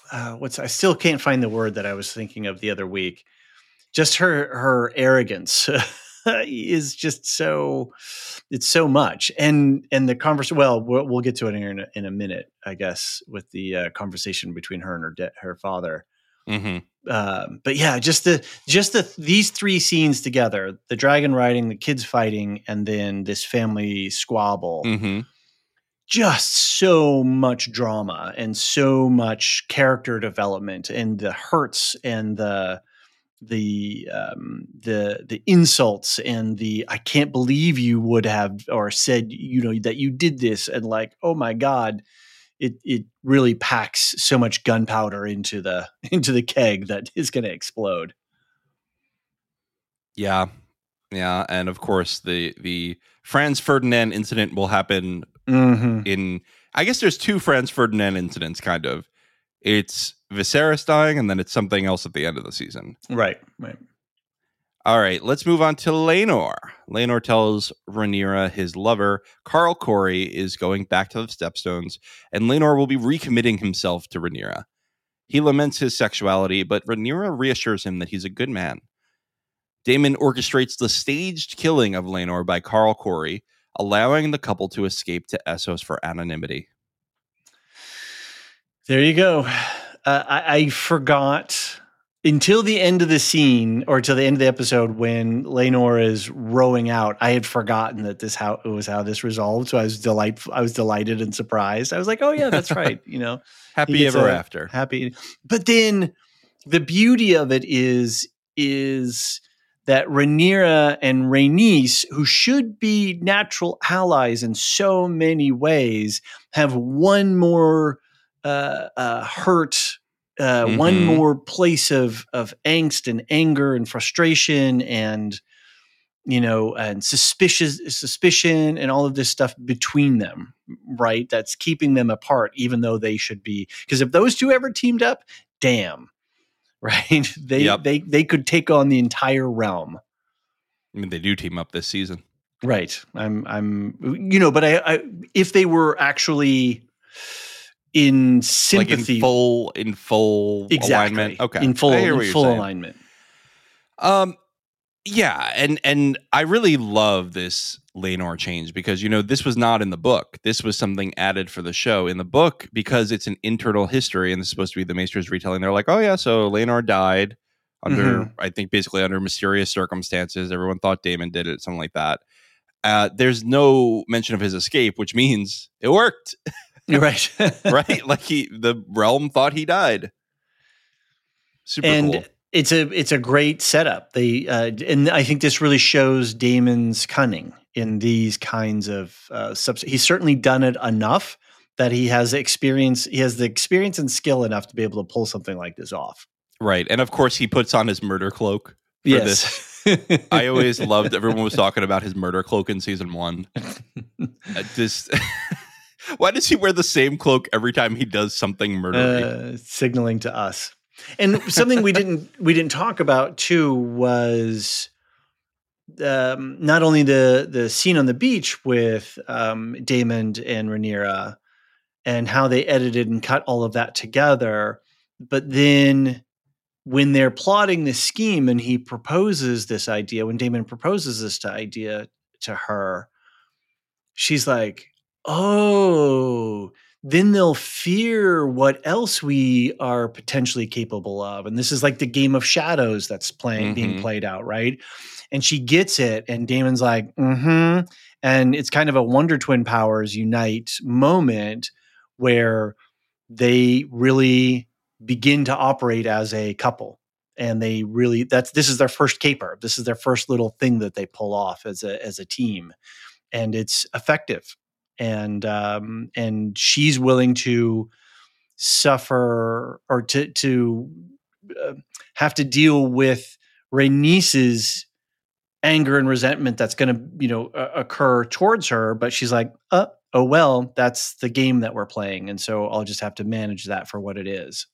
uh, what's I still can't find the word that I was thinking of the other week. Just her her arrogance is just so it's so much, and and the conversation. Well, well, we'll get to it in a, in a minute, I guess, with the uh, conversation between her and her de- her father. Mm-hmm. Um, but yeah, just the just the these three scenes together: the dragon riding, the kids fighting, and then this family squabble. Mm-hmm. Just so much drama and so much character development, and the hurts and the the um, the the insults and the I can't believe you would have or said you know that you did this, and like, oh my God, it it really packs so much gunpowder into the into the keg that is going to explode. Yeah, yeah, and of course the the Franz Ferdinand incident will happen Mm-hmm. in. I guess there's two Franz Ferdinand incidents, kind of. It's Viserys dying, and then it's something else at the end of the season. Right, right. All right, let's move on to Laenor. Laenor tells Rhaenyra, his lover, Carl Corey, is going back to the Stepstones, and Laenor will be recommitting himself to Rhaenyra. He laments his sexuality, but Rhaenyra reassures him that he's a good man. Daemon orchestrates the staged killing of Laenor by Carl Corey, allowing the couple to escape to Essos for anonymity. There you go. Uh, I, I forgot until the end of the scene or till the end of the episode when Laenor is rowing out. I had forgotten that this how it was how this resolved. So I was delightful. I was delighted and surprised. I was like, "Oh yeah, that's right." You know, happy ever a, after. Happy. But then the beauty of it is is that Rhaenyra and Rhaenys, who should be natural allies in so many ways, have one more. Uh, uh, hurt, uh, mm-hmm. one more place of of angst and anger and frustration and you know and suspicious suspicion and all of this stuff between them, right? That's keeping them apart, even though they should be. Because if those two ever teamed up, damn, right? They yep. they they could take on the entire realm. I mean, they do team up this season, right? I'm I'm you know, but I, I if they were actually. In sympathy, like in full, in full exactly. alignment. Okay, in full, in full alignment. Um, yeah, and and I really love this Laenor change because you know this was not in the book. This was something added for the show. In the book, because it's an internal history and it's supposed to be the Maester's retelling. They're like, oh yeah, so Laenor died under, mm-hmm. I think, basically under mysterious circumstances. Everyone thought Daemon did it, something like that. Uh, there's no mention of his escape, which means it worked. Right. Right. Like he, the realm thought he died. Super and cool. it's a, it's a great setup. They, uh, and I think this really shows Daemon's cunning in these kinds of, uh, subs- he's certainly done it enough that he has experience. He has the experience and skill enough to be able to pull something like this off. Right. And of course he puts on his murder cloak for yes. this. I always loved, everyone was talking about his murder cloak in season one. uh, just... Why does he wear the same cloak every time he does something murdery? Uh, signaling to us. And something we didn't we didn't talk about too was um, not only the the scene on the beach with um, Daemon and Rhaenyra and how they edited and cut all of that together, but then when they're plotting this scheme and he proposes this idea, when Daemon proposes this idea to her, she's like, oh, then they'll fear what else we are potentially capable of. And this is like the game of shadows that's playing, mm-hmm. being played out, right? And she gets it, and Daemon's like, mm-hmm. And it's kind of a Wonder Twin powers unite moment where they really begin to operate as a couple. And they really, that's, this is their first caper. This is their first little thing that they pull off as a, as a team. And it's effective. And um, and she's willing to suffer or to to uh, have to deal with Rhaenys's anger and resentment that's going to you know uh, occur towards her. But she's like, uh, oh well, that's the game that we're playing, and so I'll just have to manage that for what it is.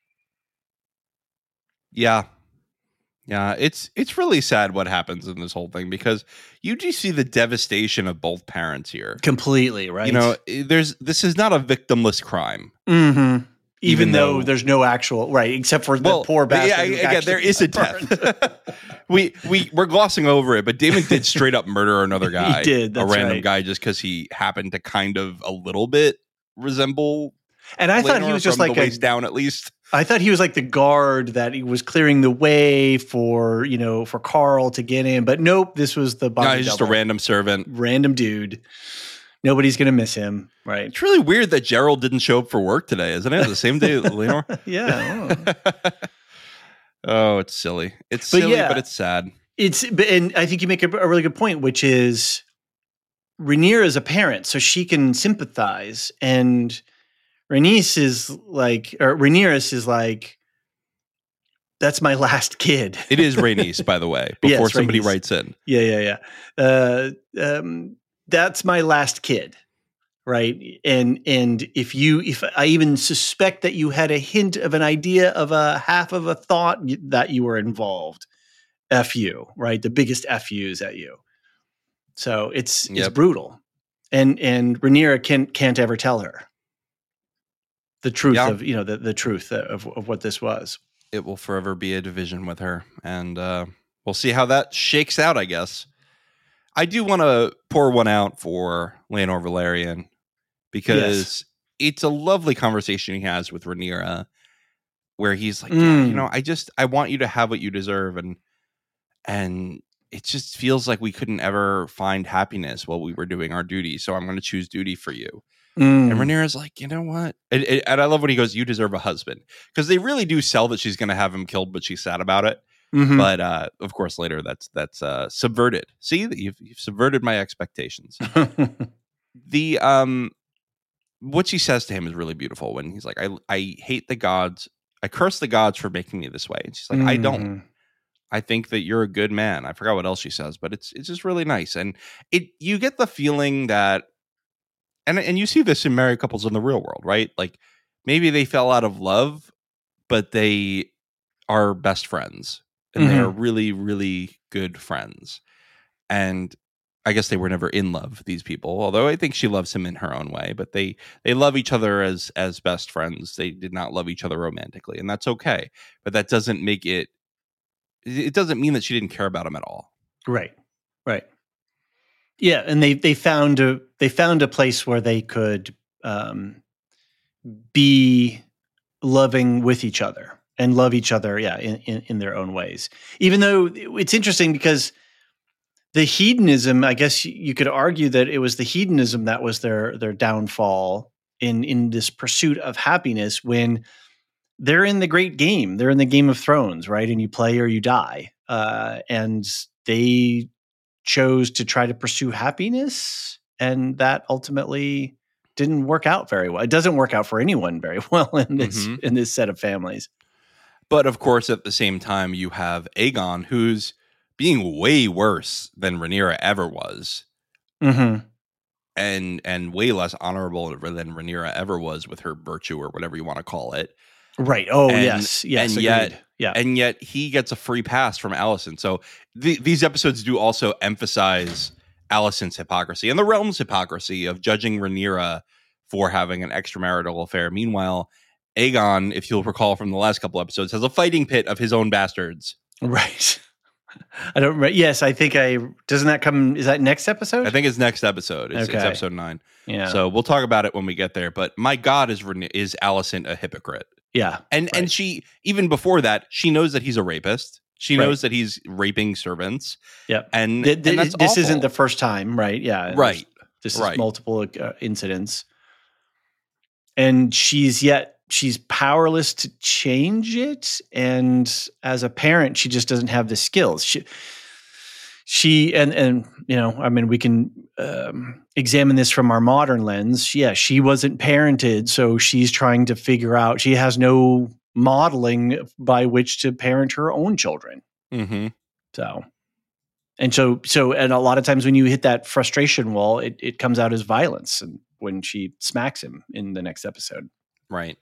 Yeah. Yeah, it's it's really sad what happens in this whole thing because you do see the devastation of both parents here. Completely, right? You know, there's this is not a victimless crime. Mm-hmm. Even, Even though, though there's no actual right, except for the well, poor bastard. Yeah, again, there is a death. we we we're glossing over it, but Damon did straight up murder another guy. He did, that's a random right. guy, just because he happened to kind of a little bit resemble. And I thought Laenor he was just from like the a, waist down, at least. I thought he was like the guard that he was clearing the way for, you know, for Carl to get in. But nope, this was the body No, he's just a random servant, random dude. Nobody's gonna miss him, right? It's really weird that Gerald didn't show up for work today, isn't it? The same day as Laenor. Yeah. Oh, it's silly. It's But silly, yeah. but it's sad. It's but and I think you make a, a really good point, which is Rhaenyra is a parent, so she can sympathize, and Rhaenys is like, or Rhaenyra is like, that's my last kid. It is Rhaenys, by the way. Before Yes, somebody Rhaenys. writes in, Yeah, yeah, yeah. Uh, um, that's my last kid, right? And and if you, if I even suspect that you had a hint of an idea of a half of a thought that you were involved, F you, right? The biggest F U's at you. So it's it's Yep. brutal, and and Rhaenyra can't can't ever tell her the truth Yeah. of you know the the truth of of what this was. it will forever be a division with her, and uh, we'll see how that shakes out, I guess. I do want to pour one out for Laenor Velaryon, because it's a lovely conversation he has with Rhaenyra, where he's like, yeah, Mm. you know, I just, I want you to have what you deserve. And, and it just feels like we couldn't ever find happiness while we were doing our duty. So I'm going to choose duty for you. Mm. And Rhaenyra's like, you know what? And, and- and I love when he goes, you deserve a husband. Because they really do sell that she's going to have him killed, but she's sad about it. Mhm. But uh, of course, later that's that's uh, subverted. See, you've, you've subverted my expectations. the um, what she says to him is really beautiful. When he's like, I I hate the gods. I curse the gods for making me this way. And she's like, I don't. Mhm. I think that you're a good man. I forgot what else she says, but it's it's just really nice. And it you get the feeling that, and and you see this in married couples in the real world, right? Like maybe they fell out of love, but they are best friends, and they are really, really good friends. And I guess they were never in love, these people, although I think she loves him in her own way, but they they love each other as as best friends. They did not love each other romantically, and that's okay. But that doesn't make it it doesn't mean that she didn't care about him at all. Right. Right. Yeah, and they they found a they found a place where they could um, be loving with each other and love each other, yeah, in, in, in their own ways. Even though it's interesting because the hedonism, I guess you could argue that it was the hedonism that was their their downfall in in this pursuit of happiness when they're in the great game. They're in the Game of Thrones, right? And you play or you die. Uh, and they chose to try to pursue happiness, and that ultimately didn't work out very well. It doesn't work out for anyone very well in this Mhm. in this set of families. But of course, at the same time, you have Aegon, who's being way worse than Rhaenyra ever was, Mm-hmm. and and way less honorable than Rhaenyra ever was with her virtue or whatever you want to call it. Right. Oh, And- yes. Yes. and agreed. yet- yeah. And yet he gets a free pass from Alicent. So the, these episodes do also emphasize Alicent's hypocrisy and the realm's hypocrisy of judging Rhaenyra for having an extramarital affair. Meanwhile, Aegon, if you'll recall from the last couple episodes, has a fighting pit of his own bastards. Right. I don't remember. Yes, I think I doesn't that come. Is that next episode? I think it's next episode. It's, it's Okay. episode nine. Yeah. So we'll talk about it when we get there. But my God, is Rhaeny- is Alicent a hypocrite? yeah. And and Right. she, even before that, she knows that he's a rapist. She Right. knows that he's raping servants. Yep. And, Th- th- and that's this awful. isn't the first time, right? Yeah. It was- Right. This is Right. multiple uh, incidents, and she's yet she's powerless to change it. And as a parent, she just doesn't have the skills. She, she and and you know, I mean, we can um, examine this from our modern lens. Yeah, she wasn't parented, so she's trying to figure out. She has no modeling by which to parent her own children. Mm-hmm. So, and so, so, and a lot of times when you hit that frustration wall, it, it comes out as violence. And when she smacks him in the next episode. Right.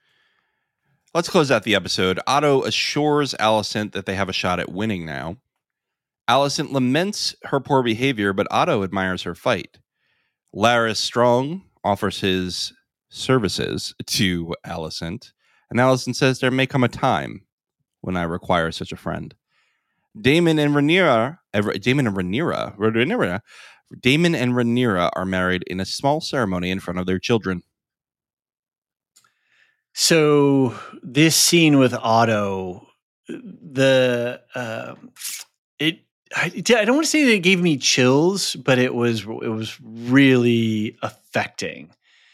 Let's close out the episode. Otto assures Alicent that they have a shot at winning now. Alicent laments her poor behavior, but Otto admires her fight. Larys Strong offers his services to Alicent, and Alicent says there may come a time when I require such a friend. Daemon and Rhaenyra, Daemon and Rhaenyra, Rhaenyra, Daemon and Rhaenyra are married in a small ceremony in front of their children. So this scene with Otto, the uh, it I, I don't want to say that it gave me chills, but it was it was really affecting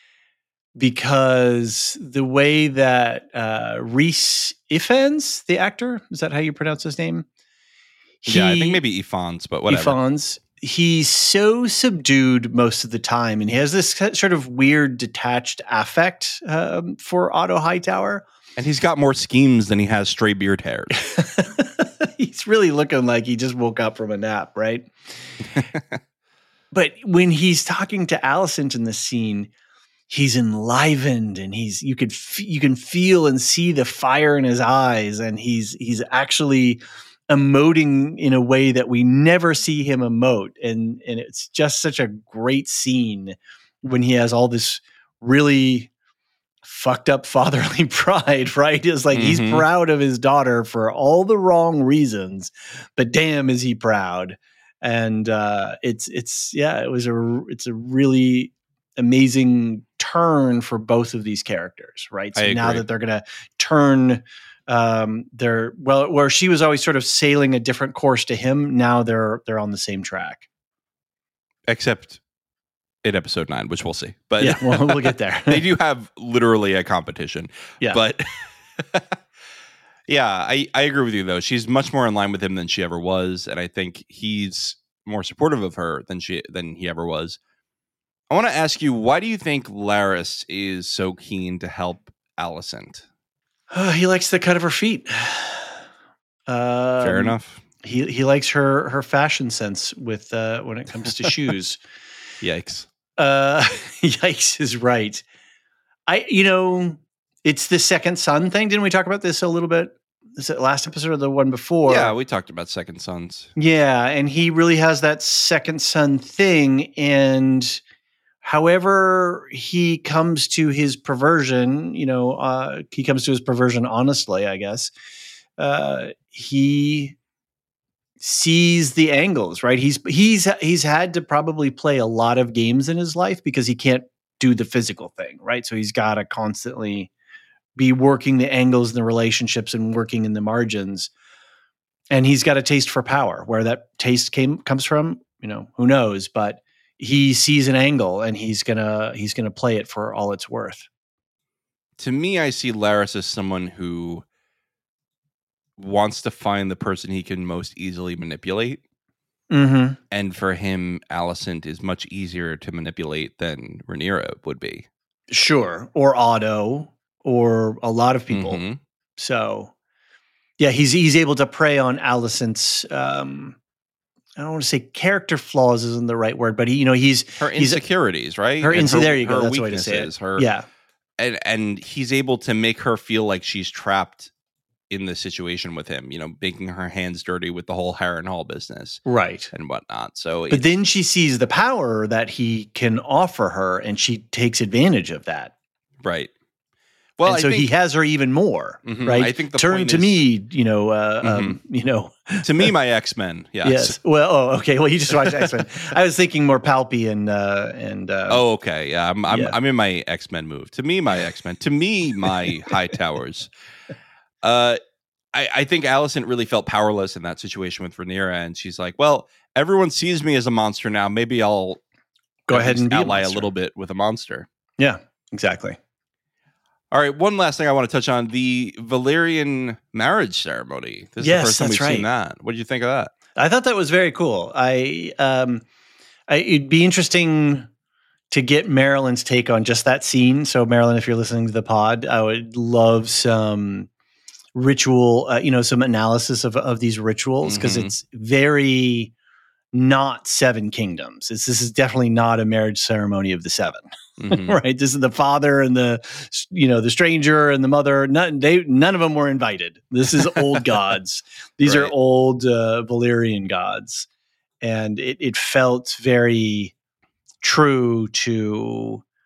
because the way that uh, Rhys Ifans, the actor, is that how you pronounce his name? He, yeah, I think maybe Ifans, but whatever. Ifans. He's so subdued most of the time, and he has this sort of weird detached affect um, for Otto Hightower. And he's got more schemes than he has stray beard hairs. He's really looking like he just woke up from a nap, right? But when he's talking to Alicent in the scene, he's enlivened, and he's you could f- you can feel and see the fire in his eyes, and he's he's actually emoting in a way that we never see him emote. And, and it's just such a great scene when he has all this really fucked up fatherly pride, right? It's like mm-hmm. he's proud of his daughter for all the wrong reasons, but damn, is he proud. And uh, it's, it's, yeah, it was a, it's a really amazing turn for both of these characters, right? So now that they're going to turn um they're well where she was always sort of sailing a different course to him, now they're they're on the same track, except in episode nine, which we'll see. But yeah, well, we'll get there. They do have literally a competition. Yeah, but yeah, I I agree with you though. She's much more in line with him than she ever was, and I think he's more supportive of her than she than he ever was. I want to ask you, why do you think Larys is so keen to help Alicent? Uh, he likes the cut of her feet. Um, Fair enough. He he likes her her fashion sense with uh, when it comes to shoes. Yikes! Uh, yikes is right. I you know it's the second son thing. Didn't we talk about this a little bit? Is it last episode or the one before? Yeah, we talked about second sons. Yeah, and he really has that second son thing, and however he comes to his perversion, you know, uh, he comes to his perversion honestly, I guess. Uh, he sees the angles, right? He's he's he's had to probably play a lot of games in his life because he can't do the physical thing, right? So he's got to constantly be working the angles and the relationships and working in the margins. And he's got a taste for power. Where that taste came comes from, you know, who knows? But he sees an angle and he's gonna he's gonna play it for all it's worth. To me, I see Larys as someone who wants to find the person he can most easily manipulate. Mm-hmm. And for him, Alicent is much easier to manipulate than Rhaenyra would be. Sure. Or Otto, or a lot of people. Mm-hmm. So yeah, he's he's able to prey on Alicent's um I don't want to say character flaws isn't the right word, but he, you know, he's her insecurities, he's, right? Her insecurities. There you go. Her That's the way to say it. Her, yeah, and and he's able to make her feel like she's trapped in the situation with him. You know, making her hands dirty with the whole Harrenhal business, right, and whatnot. So, but then she sees the power that he can offer her, and she takes advantage of that. Right. Well, and I so think, he has her even more, mm-hmm, right? I think the turn point to is, me, you know, uh, mm-hmm. um, you know, to me, my X-Men. Yes. yes. Well, oh, okay. Well, you just watched X-Men. I was thinking more Palpy and uh, and. Uh, oh, okay. Yeah, I'm I'm, yeah. I'm in my X-Men move. To me, my X-Men. To me, my Hightowers. Uh, I I think Alicent really felt powerless in that situation with Rhaenyra, and she's like, "Well, everyone sees me as a monster now. Maybe I'll go ahead and be ally a, a little bit with a monster." Yeah. Exactly. All right, one last thing I want to touch on, the Valyrian marriage ceremony. This is yes, the first time we've right. seen that. What did you think of that? I thought that was very cool. I, um, I it'd be interesting to get Marilyn's take on just that scene. So, Marilyn, if you're listening to the pod, I would love some ritual, uh, you know, some analysis of, of these rituals, because mm-hmm. it's very not Seven Kingdoms. It's, this is definitely not a marriage ceremony of the seven, mm-hmm. right? This is the father and the, you know, the stranger and the mother. None, they, none of them were invited. This is old gods. These right. are old uh, Valyrian gods. And it, it felt very true to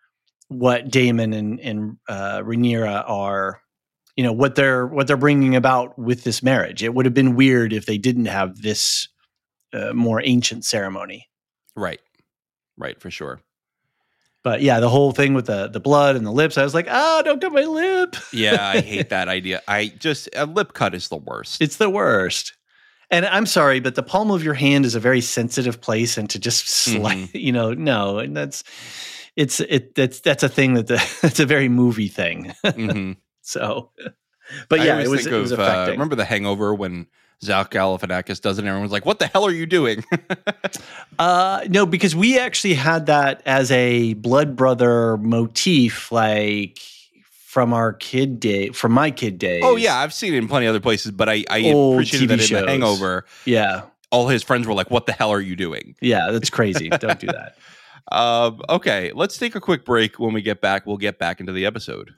what Daemon and and uh, Rhaenyra are, you know, what they're what they're bringing about with this marriage. It would have been weird if they didn't have this uh, more ancient ceremony. Right, right, for sure. But yeah, the whole thing with the the blood and the lips, I was like, ah, oh, don't cut my lip. Yeah, I hate that idea. I just a lip cut is the worst. It's the worst. And I'm sorry, but the palm of your hand is a very sensitive place, and to just slide, mm-hmm. you know, no, and that's it's it that's that's a thing that the it's a very movie thing. Mm-hmm. So, but yeah, it was it was of, affecting. Uh, remember The Hangover when Zach Galifianakis does it, and everyone's like, "What the hell are you doing?" uh, no, because we actually had that as a blood brother motif, like from our kid day, from my kid days. Oh yeah, I've seen it in plenty of other places, but I, I appreciated that shows. in The Hangover. Yeah, all his friends were like, "What the hell are you doing?" Yeah, that's crazy. Don't do that. Um, okay, let's take a quick break. When we get back, we'll get back into the episode.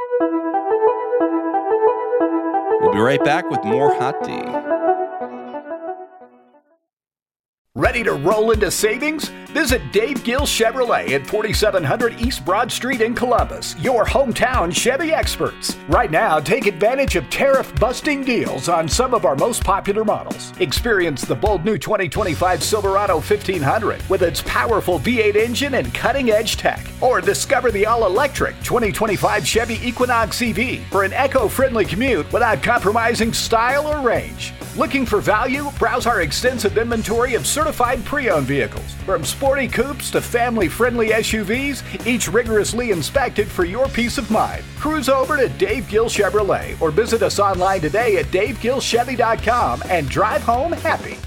We'll be right back with more Hot Tea. Ready to roll into savings? Visit Dave Gill Chevrolet at forty-seven hundred East Broad Street in Columbus, your hometown Chevy experts. Right now, take advantage of tariff-busting deals on some of our most popular models. Experience the bold new twenty twenty-five Silverado fifteen hundred with its powerful V eight engine and cutting-edge tech. Or discover the all-electric twenty twenty-five Chevy Equinox E V for an eco-friendly commute without compromising style or range. Looking for value? Browse our extensive inventory of certified pre-owned vehicles. From sporty coupes to family-friendly S U Vs, each rigorously inspected for your peace of mind. Cruise over to Dave Gill Chevrolet or visit us online today at dave gill chevy dot com and drive home happy.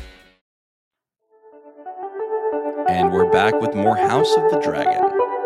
And we're back with more House of the Dragon.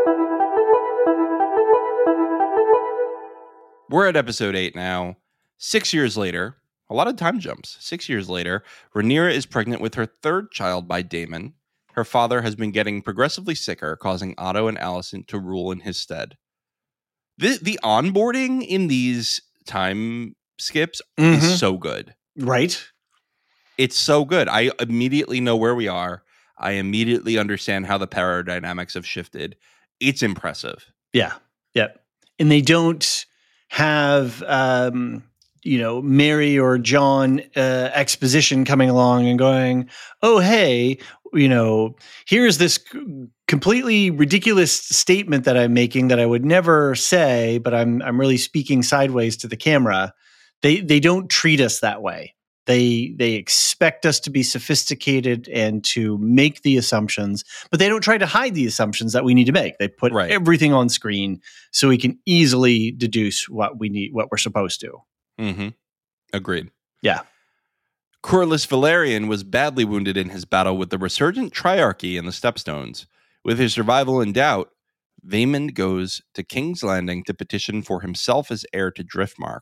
We're at episode eight now. Six years later, a lot of time jumps. Six years later, Rhaenyra is pregnant with her third child by Daemon. Her father has been getting progressively sicker, causing Otto and Alicent to rule in his stead. The, the onboarding in these time skips mm-hmm. is so good. Right? It's so good. I immediately know where we are. I immediately understand how the power dynamics have shifted. It's impressive. Yeah. Yep. And they don't have... Um, you know, Mary or John uh, exposition coming along and going, oh, hey, you know, here's this c- completely ridiculous statement that I'm making that I would never say, but I'm I'm really speaking sideways to the camera. They they don't treat us that way. They they expect us to be sophisticated and to make the assumptions, but they don't try to hide the assumptions that we need to make. They put right. everything on screen so we can easily deduce what we need, what we're supposed to. Mm-hmm. Agreed. Yeah. Corlys Velaryon was badly wounded in his battle with the resurgent Triarchy and the Stepstones. With his survival in doubt, Vaemond goes to King's Landing to petition for himself as heir to Driftmark.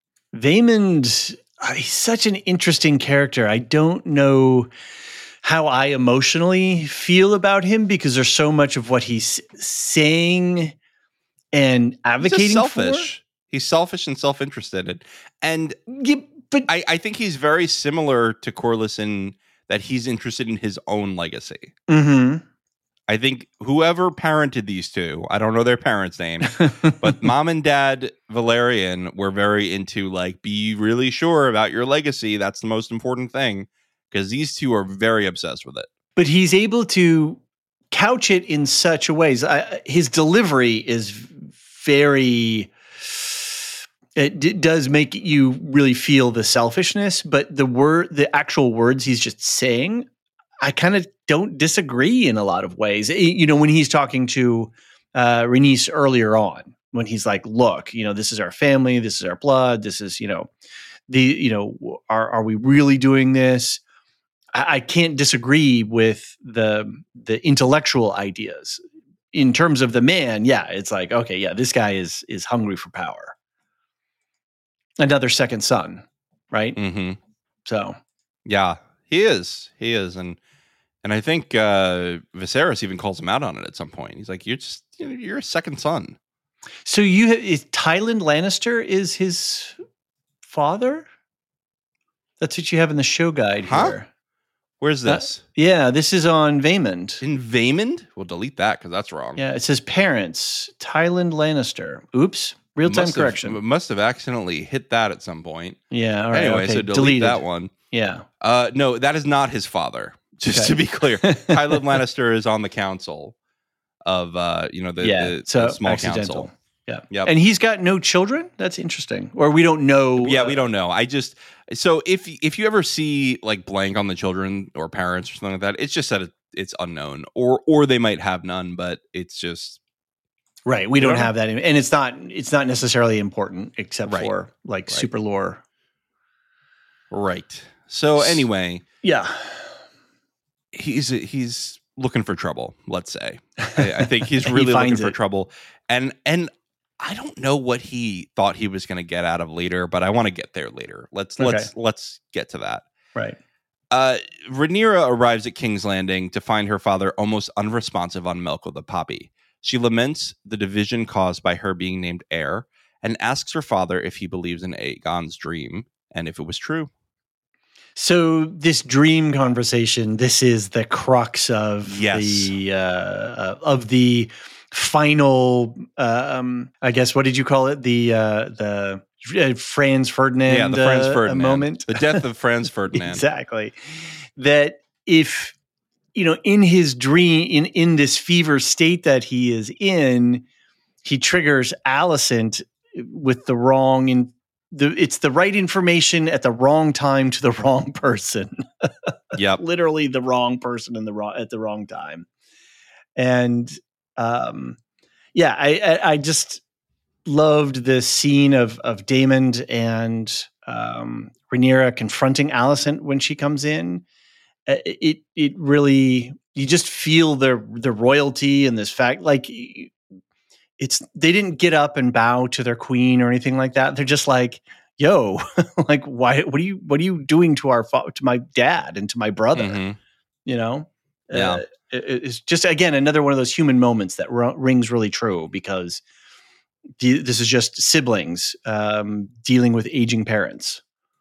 Vaemond, uh, he's such an interesting character. I don't know how I emotionally feel about him because there's so much of what he's saying and advocating he's selfish. for. He's selfish and self-interested. And yeah, but I, I think he's very similar to Corlys in that he's interested in his own legacy. Mm-hmm. I think whoever parented these two, I don't know their parents' names, but mom and dad Velaryon were very into like, be really sure about your legacy. That's the most important thing. Because these two are very obsessed with it. But he's able to couch it in such a way. I, his delivery is very... It d- does make you really feel the selfishness, but the word, the actual words he's just saying, I kind of don't disagree in a lot of ways. It, you know, when he's talking to uh, Rhaenys earlier on, when he's like, "Look, you know, this is our family, this is our blood, this is, you know, the, you know, are are we really doing this?" I, I can't disagree with the the intellectual ideas. In terms of the man, yeah, it's like, okay, yeah, this guy is is hungry for power. Another second son, right? Mm-hmm. So, yeah, he is. He is, and and I think uh, Viserys even calls him out on it at some point. He's like, "You're just you know, you're a second son." So you is Tywin Lannister is his father? That's what you have in the show guide huh? here. Where's this? Uh, yeah, this is on Vaymond. In Vaymond? We'll delete that because that's wrong. Yeah, it says parents, Tyland Lannister. Oops, real-time must correction. Have, must have accidentally hit that at some point. Yeah, all right. Anyway, okay. so delete Deleted. that one. Yeah. Uh, no, that is not his father. Just Okay. to be clear, Tyland Lannister is on the council of, uh, you know, the, yeah, the, so the small accidental. council. Yeah. Yep. And he's got no children? That's interesting. Or we don't know. Yeah, uh, we don't know. I just so if if you ever see like blank on the children or parents or something like that, it's just that it, it's unknown, or or they might have none, but it's just Right. We don't, don't have that. In, and it's not it's not necessarily important except Right. for like Right. super lore. right. So anyway, Yeah. he's he's looking for trouble. Let's say I, I think he's He really looking finds for it. trouble, and and I don't know what he thought he was going to get out of later, but I want to get there later. Let's Okay. let's let's get to that. Right. Uh, Rhaenyra arrives at King's Landing to find her father almost unresponsive on Melko the Poppy. She laments the division caused by her being named heir and asks her father if he believes in Aegon's dream and if it was true. So this dream conversation, this is the crux of Yes. the uh, uh, of the final. Um, I guess what did you call it? The uh, the uh, Franz Ferdinand. yeah, the Franz uh, Ferdinand moment. the death of Franz Ferdinand. Exactly. That if you know, in his dream, in in this fever state that he is in, he triggers Alicent with the wrong in. The, it's the right information at the wrong time to the wrong person. Yep. Literally the wrong person in the wrong at the wrong time. And um, yeah, I, I I just loved the scene of of Daemon and um, Rhaenyra confronting Alicent when she comes in. Uh, It it really, you just feel the the royalty and this fact, like it's they didn't get up and bow to their queen or anything like that. They're just like, yo, like why? What are you? What are you doing to our fa- to my dad and to my brother? Mhm. You know, Yeah. Uh, it- it's just again another one of those human moments that r- rings really true because the, this is just siblings um, dealing with aging parents.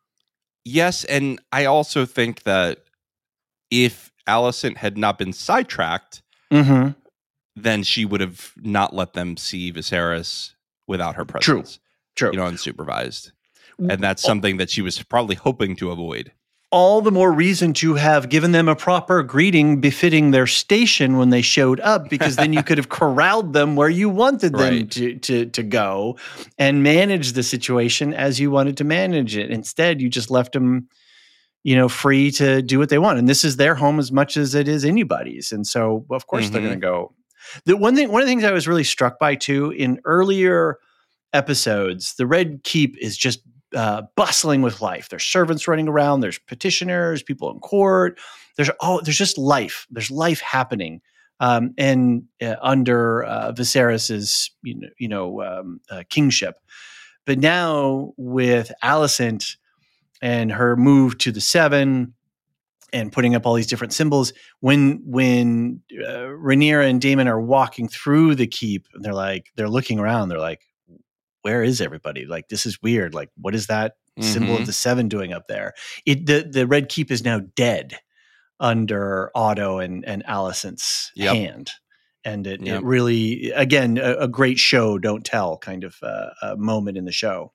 Yes, and I also think that if Alicent had not been sidetracked, Mm-hmm. then she would have not let them see Viserys without her presence. True. You know, unsupervised. And that's something that she was probably hoping to avoid. All the more reason to have given them a proper greeting befitting their station when they showed up, because then you could have corralled them where you wanted them Right. to, to, to go and manage the situation as you wanted to manage it. Instead, you just left them, you know, free to do what they want. And this is their home as much as it is anybody's. And so, of course, they're Mhm. going to go. The one thing, one of the things I was really struck by too in earlier episodes, the Red Keep is just uh, bustling with life. There's servants running around. There's petitioners, people in court. There's oh, there's just life. There's life happening. Um, and uh, under uh, Viserys's, you know, you know, um, uh, kingship. But now with Alicent and her move to the Seven and putting up all these different symbols, when when uh, Rhaenyra and Daemon are walking through the keep, and they're like, they're looking around. They're like, where is everybody? Like, this is weird. Like, what is that symbol Mhm. of the Seven doing up there? It the the Red Keep is now dead under Otto and and Alicent's Yep. hand, and it, Yep. it really, again, a, a great show don't tell kind of uh, a moment in the show.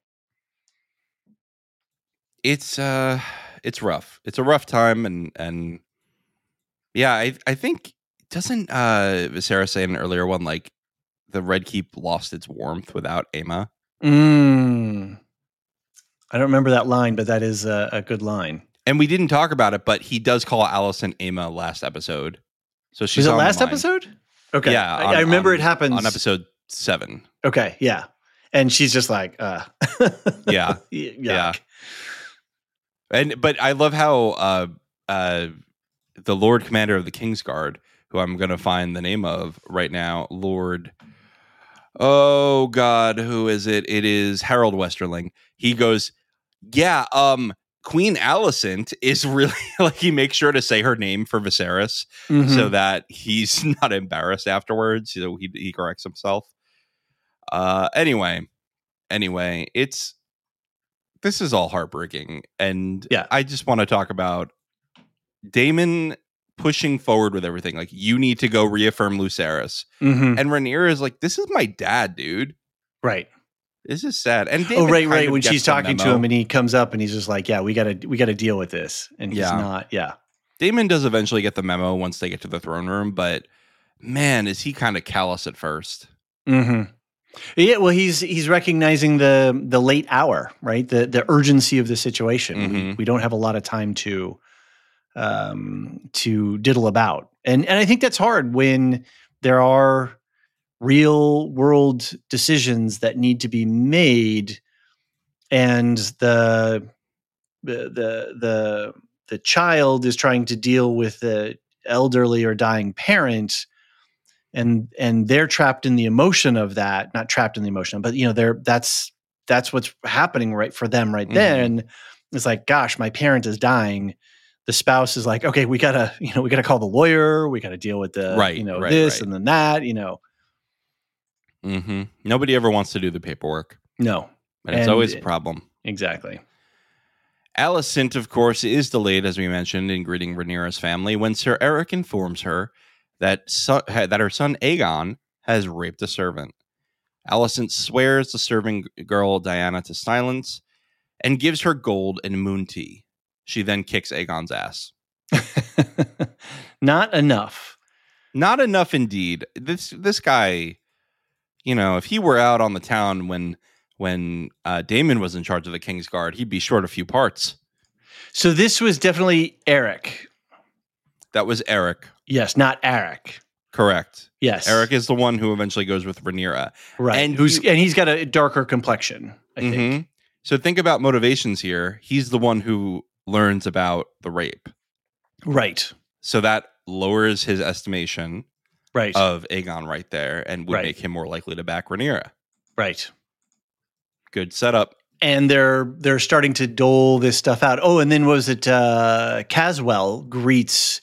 It's uh it's rough. It's a rough time, and and yeah, I I think doesn't uh Viserys say in an earlier one, like the Red Keep lost its warmth without Aemma? Mm. I don't remember that line, but that is a, a good line. And we didn't talk about it, but he does call Alicent Aemma last episode. So she's Was it on the last line. episode? Okay. Yeah, I, on- I remember on- it happens on episode seven. Okay, yeah. And she's just like, uh Yeah. yuck. Yeah. And but I love how uh uh the Lord Commander of the Kingsguard, who I'm gonna find the name of right now, Lord Oh God, who is it? It is Harold Westerling. He goes, yeah, um, Queen Alicent is really like, he makes sure to say her name for Viserys Mhm. so that he's not embarrassed afterwards. So he he corrects himself. Uh, anyway, anyway, it's this is all heartbreaking, and Yeah. I just want to talk about Daemon pushing forward with everything. Like, you need to go reaffirm Lucerys. Mm-hmm. And Rhaenyra is like, this is my dad, dude. Right. This is sad. And oh, Daemon right, kind right. of When gets she's the talking to memo. him and he comes up and he's just like, yeah, we got to, we got to deal with this. And he's Yeah. not, yeah. Daemon does eventually get the memo once they get to the throne room, but man, is he kind of callous at first. Mm-hmm. Yeah, well, he's he's recognizing the the late hour, right? The the urgency of the situation. Mm-hmm. We, we don't have a lot of time to um, to diddle about, and and I think that's hard when there are real world decisions that need to be made, and the the the the the child is trying to deal with the elderly or dying parent. And and they're trapped in the emotion of that, not trapped in the emotion, but you know, they're that's that's what's happening right for them right Mhm. then. It's like, gosh, my parent is dying. The spouse is like, okay, we gotta, you know, we gotta call the lawyer, we gotta deal with the, Right, you know, right, this right. and then that, you know. Mm-hmm. Nobody ever wants to do the paperwork, No, and it's And- always a problem. exactly. Alicent, of course, is delayed, as we mentioned, in greeting Rhaenyra's family when Sir Eric informs her that son, that her son Aegon has raped a servant. Alicent swears the serving girl Diana to silence and gives her gold and moon tea. She then kicks Aegon's ass. Not enough. Not enough, indeed. This this guy, you know, if he were out on the town when when uh, Daemon was in charge of the King's Guard, he'd be short a few parts. So this was definitely Eric. That was Eric. Yes, not Eric. Correct. Yes, Eric is the one who eventually goes with Rhaenyra. right? and Who's you- and he's got a darker complexion. I think. Mhm. So think about motivations here. He's the one who learns about the rape. Right, So that lowers his estimation right, of Aegon right there and would Right. make him more likely to back Rhaenyra. right. Good setup. And they're they're starting to dole this stuff out. Oh, and then was it uh, Caswell greets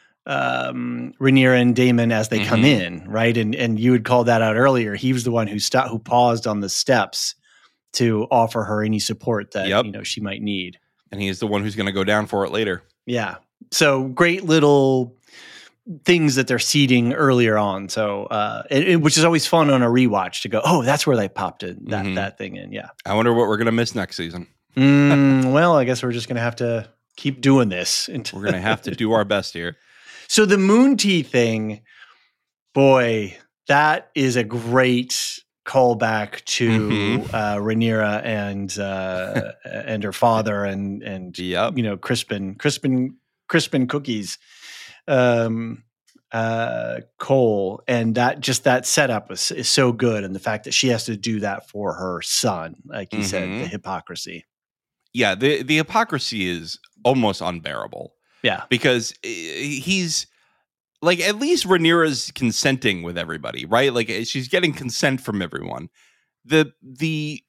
um, Rhaenyra and Daemon as they come Mhm. in, right? And and you had called that out earlier. He was the one who stopped, who paused on the steps to offer her any support that Yep. you know she might need. And he's the one who's going to go down for it later. Yeah. So great little things that they're seeding earlier on. So, uh, it, it- which is always fun on a rewatch to go, oh, that's where they popped it, that Mhm. that thing in. Yeah. I wonder what we're going to miss next season. Mm, well, I guess we're just going to have to keep doing this. Until We're going to have to do our best here. So the moon tea thing, boy, that is a great callback to Mhm. uh, Rhaenyra and uh, and her father and and Yep. you know Crispin Crispin Crispin cookies, um, uh, Cole, and that just that setup is, is so good, and the fact that she has to do that for her son, like you said, Mhm. the hypocrisy. Yeah, the, the hypocrisy is almost unbearable Yeah, because eh, he's like, at least Rhaenyra's consenting with everybody, right? Like, eh, she's getting consent from everyone. The the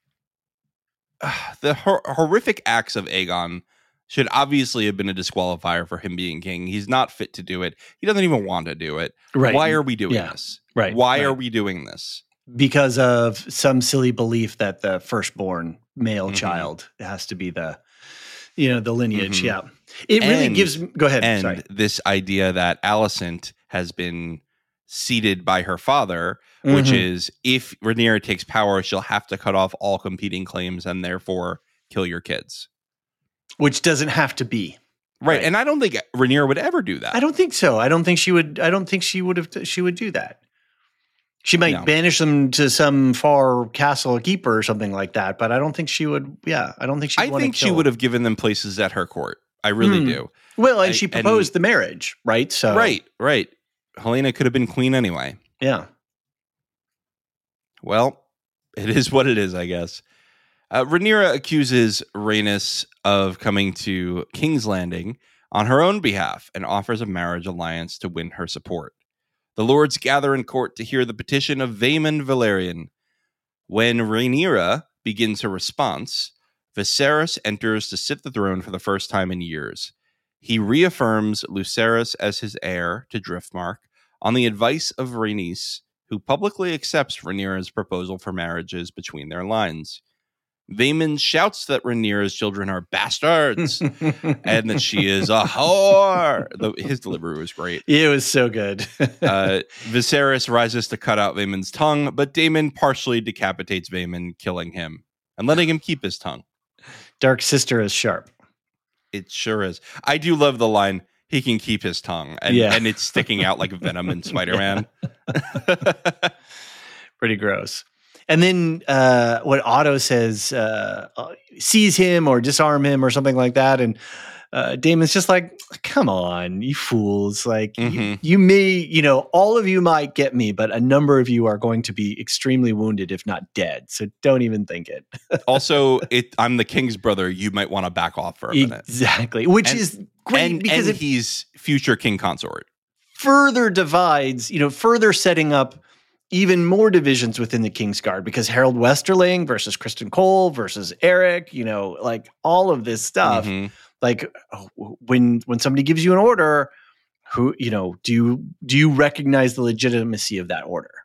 uh, the hor- horrific acts of Aegon should obviously have been a disqualifier for him being king. He's not fit to do it. He doesn't even want to do it. right. Why are we doing Yeah. this? Right, Why right. are we doing this? Because of some silly belief that the firstborn male Mhm. child has to be the, you know, the lineage. Mhm. Yeah, it really And- gives. Go ahead. And Sorry. this idea that Alicent has been seated by her father, which Mhm. is if Rhaenyra takes power, she'll have to cut off all competing claims and therefore kill your kids. Which doesn't have to be. Right. Right. And I don't think Rhaenyra would ever do that. I don't think so. I don't think she would. I don't think she would have. She would do that. She might No. banish them to some far castle keeper or something like that. But I don't think she would. Yeah, I don't think she. I think she would have given them places at her court. I really Hmm. do. Well, and I- she and- proposed the marriage, right? So Right, right. Helena could have been queen anyway. Yeah. Well, it is what it is, I guess. Uh, Rhaenyra accuses Rhaenys of coming to King's Landing on her own behalf and offers a marriage alliance to win her support. The lords gather in court to hear the petition of Vaemond Valerian. When Rhaenyra begins her response, Viserys enters to sit the throne for the first time in years. He reaffirms Lucerys as his heir to Driftmark on the advice of Rhaenys, who publicly accepts Rhaenyra's proposal for marriages between their lines. Vaemond shouts that Rhaenyra's children are bastards and that she is a whore. The, his delivery was great. It was so good. uh, Viserys rises to cut out Vaemond's tongue, but Daemon partially decapitates Vaemond, killing him and letting him keep his tongue. Dark sister is sharp. It sure is. I do love the line, he can keep his tongue, and, Yeah. and it's sticking out like venom in Spider-Man. Pretty gross. And then uh, what Otto says, uh, uh, seize him or disarm him or something like that. And uh, Damon's just like, come on, you fools. Like, Mm-hmm. you, you may, you know, all of you might get me, but a number of you are going to be extremely wounded, if not dead. So don't even think it. Also, it, I'm the king's brother. You might want to back off for a minute. Exactly. Which And- is great and because and it he's future king consort. further divides, you know, further setting up even more divisions within the Kingsguard, because Harold Westerling versus Kristen Cole versus Eric, you know, like all of this stuff. Mhm. Like when when somebody gives you an order, who, you know, do you do you recognize the legitimacy of that order?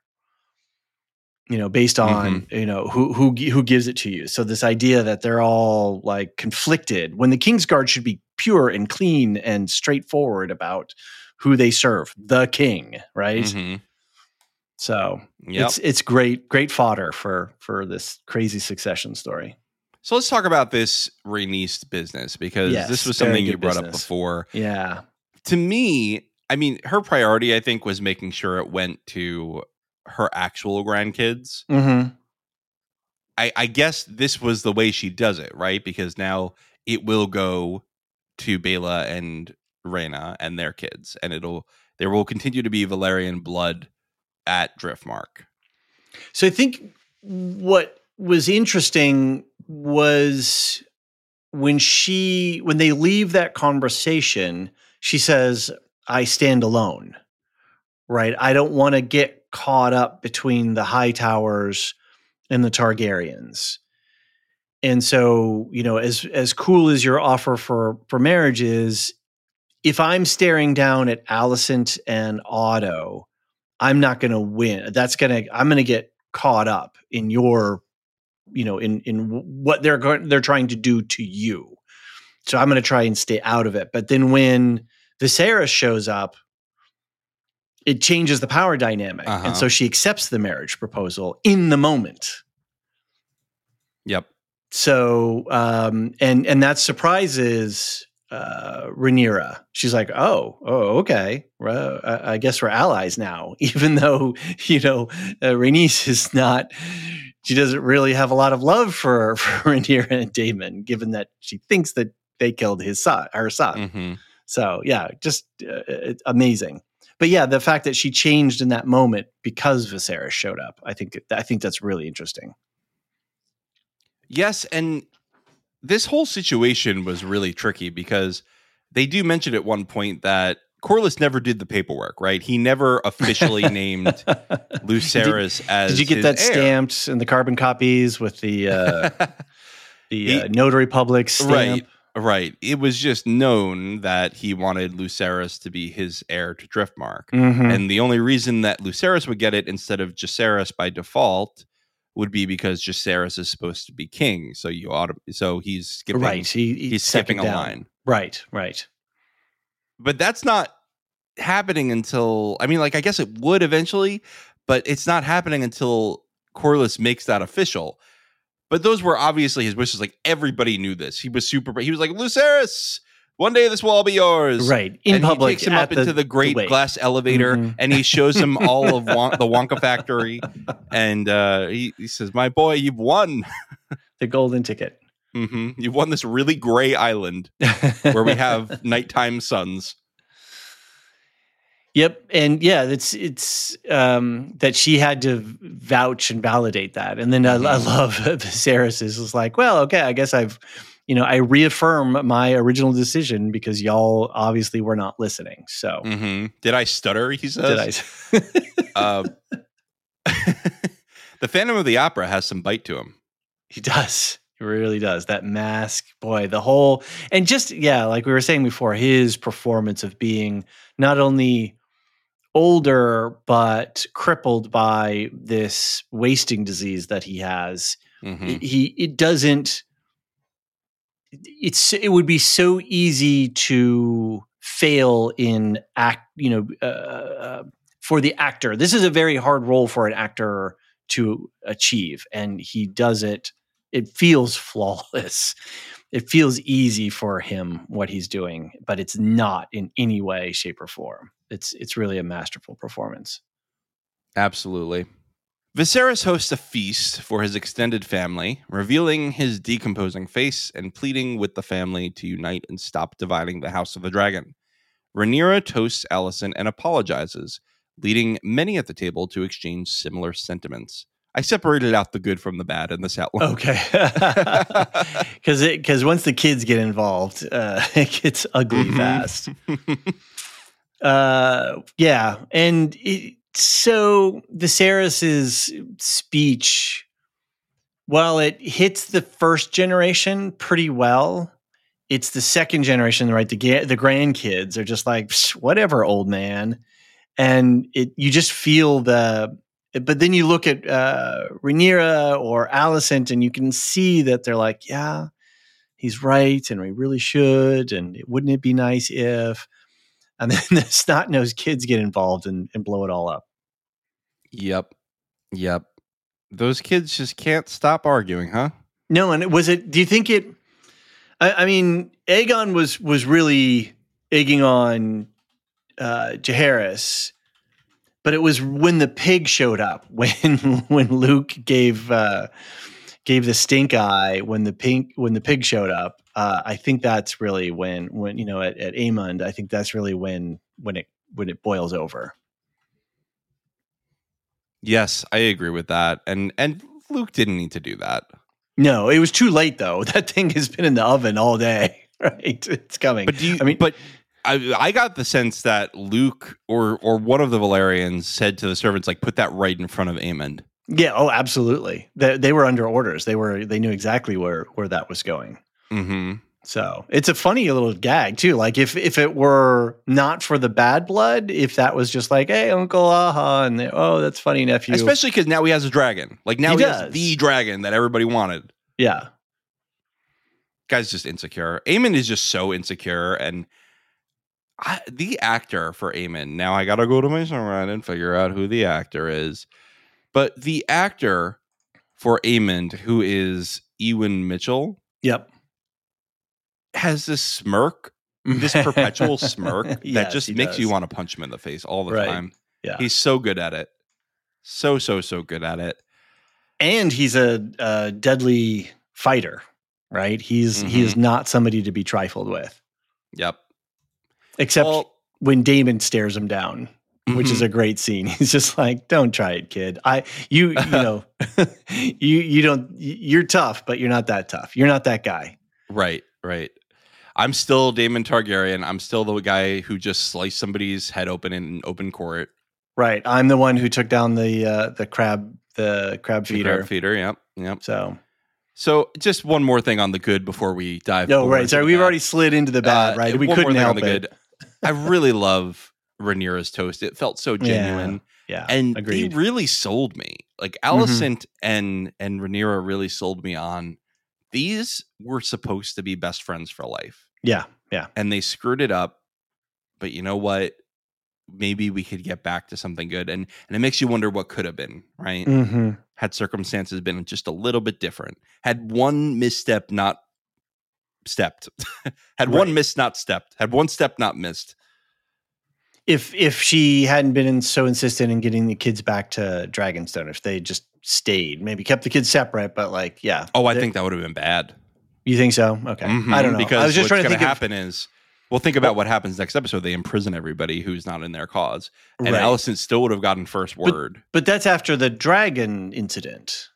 You know, based on, you know, who who who gives it to you. So this idea that they're all like conflicted when the Kingsguard should be pure and clean and straightforward about who they serve, the king, right? Mhm. So Yep. it's it's great, great fodder for for this crazy succession story. So let's talk about this Rhaenys business, because Yes, this was very something you good brought up business. before. Yeah. To me, I mean, her priority, I think, was making sure it went to her actual grandkids. Mm-hmm. I, I guess this was the way she does it, right? Because now it will go to Baela and Rhaena and their kids, and it'll there will continue to be Valyrian blood at Driftmark. So I think what was interesting was when she when they leave that conversation, she says, "I stand alone." Right? I don't want to get caught up between the Hightowers and the Targaryens. And so, you know, as as cool as your offer for for marriage is, if I'm staring down at Alicent and Otto, I'm not going to win. That's going to I'm going to get caught up in your, you know, in in what they're going they're trying to do to you. So I'm going to try and stay out of it. But then when Viserys shows up, it changes the power dynamic. Uh-huh. And so she accepts the marriage proposal in the moment. Yep. So, um, and and that surprises uh, Rhaenyra. She's like, "Oh, oh, okay. Well, I, I guess we're allies now." Even though, you know, uh, Rhaenys is not. She doesn't really have a lot of love for for Rhaenyra and Daemon, given that she thinks that they killed his son, her son. Mm-hmm. So, yeah, just uh, it's amazing. But yeah, the fact that she changed in that moment because Viserys showed up, I think I think that's really interesting. Yes, and this whole situation was really tricky because they do mention at one point that Corlys never did the paperwork, right? He never officially named Lucerys as Did you get his that heir. stamped in the carbon copies with the uh, the He- uh, notary public stamp? Right, right. It was just known that he wanted Lucerys to be his heir to Driftmark. Mhm. And the only reason that Lucerys would get it instead of Jacaerys by default would be because Jacaerys is supposed to be king. So you ought to, so he's skipping, Right. He, he he's second skipping a down. line. Right, right. But that's not happening until, I mean, like, I guess it would eventually, but it's not happening until Corlys makes that official. But those were obviously his wishes. Like, everybody knew this. He was super, he was like, Lucerys, one day this will all be yours. Right. In and public. he takes him at up into the great wake. glass elevator, Mhm. and he shows him all of Won- the Wonka factory. And uh, he, he says, my boy, you've won. The golden ticket. hmm You've won this really gray island where we have nighttime suns. Yep, and yeah, it's it's um, that she had to vouch and validate that, and then I, I love Viserys is like, well, okay, I guess I've, you know, I reaffirm my original decision because y'all obviously were not listening. So hmm Did I stutter? He says. did I? uh, the Phantom of the Opera has some bite to him. He does. He really does. That mask, boy, the whole, and just, yeah, like we were saying before, his performance of being not only older, but crippled by this wasting disease that he has, Mm-hmm. It, he it doesn't. It's it would be so easy to fail in act. You know, uh, uh, for the actor, this is a very hard role for an actor to achieve, and he does it. It feels flawless. It feels easy for him what he's doing, but it's not in any way, shape, or form. It's it's really a masterful performance. Absolutely. Viserys hosts a feast for his extended family, revealing his decomposing face and pleading with the family to unite and stop dividing the House of the Dragon. Rhaenyra toasts Alicent and apologizes, leading many at the table to exchange similar sentiments. I separated out the good from the bad in this outline. Okay. Because because once the kids get involved, uh, it gets ugly mm-hmm. fast. uh, yeah. And it, so Viserys's speech, while it hits the first generation pretty well, it's the second generation, right? The, the grandkids are just like, whatever, old man. And it you just feel the... But then you look at uh, Rhaenyra or Alicent, and you can see that they're like, yeah, he's right, and we really should, and wouldn't it be nice if... And then the snot-nosed kids get involved and, and blow it all up. Yep. Yep. Those kids just can't stop arguing, huh? No, and was it... Do you think it... I, I mean, Aegon was, was really egging on uh, Jaehaerys, but it was when the pig showed up, when when Luke gave uh, gave the stink eye, when the pink when the pig showed up. Uh, I think that's really when when you know at, at Aemond. I think that's really when when it when it boils over. Yes, I agree with that, and and Luke didn't need to do that. No, it was too late though. That thing has been in the oven all day. Right, it's coming. But do you? I mean, but. I, I got the sense that Luke or or one of the Valerians said to the servants, like, put that right in front of Aemond. Yeah. Oh, absolutely. They, they were under orders. They were. They knew exactly where where that was going. Mm-hmm. So it's a funny little gag too. Like if if it were not for the bad blood, if that was just like, hey, Uncle Aha, and they, oh, that's funny, nephew. Especially because now he has a dragon. Like now he, he has the dragon that everybody wanted. Yeah. Guy's just insecure. Aemond is just so insecure, and. I, the actor for Aemond. Now I gotta go to my songwriter and figure out who the actor is. But the actor for Aemond, who is Ewan Mitchell, yep, has this smirk, this perpetual smirk that yes, just makes does. you want to punch him in the face all the right. time. Yeah, he's so good at it, so so so good at it, and he's a, a deadly fighter. Right? He's mm-hmm. he is not somebody to be trifled with. Yep. Except well, when Daemon stares him down, which mm-hmm. is a great scene. He's just like, "Don't try it, kid. I, you, you know, you, you don't. You're tough, but you're not that tough. You're not that guy." Right, right. I'm still Daemon Targaryen. I'm still the guy who just sliced somebody's head open in open court. Right. I'm the one who took down the uh, the crab the crab feeder. The crab feeder. Yep. Yep. So. So just one more thing on the good before we dive. No, right. Sorry, we've bad. already slid into the bad, uh, right? We couldn't help it. Good. I really love Rhaenyra's toast. It felt so genuine. Yeah, yeah and agreed. He really sold me. Like Alicent mm-hmm. and and Rhaenyra really sold me on. These were supposed to be best friends for life. Yeah, yeah. And they screwed it up. But you know what? Maybe we could get back to something good. And and it makes you wonder what could have been, right? Mm-hmm. Had circumstances been just a little bit different. Had one misstep not stepped. Had right. one miss not stepped. Had one step not missed. If if she hadn't been so insistent in getting the kids back to Dragonstone, if they just stayed, maybe kept the kids separate, but like, yeah. Oh, I think that would have been bad. You think so? Okay. Mm-hmm, I don't know. Because I was just what's trying to think happen of, is, well, think about what happens next episode. They imprison everybody who's not in their cause. And right. Alicent still would have gotten first word. But, but that's after the dragon incident.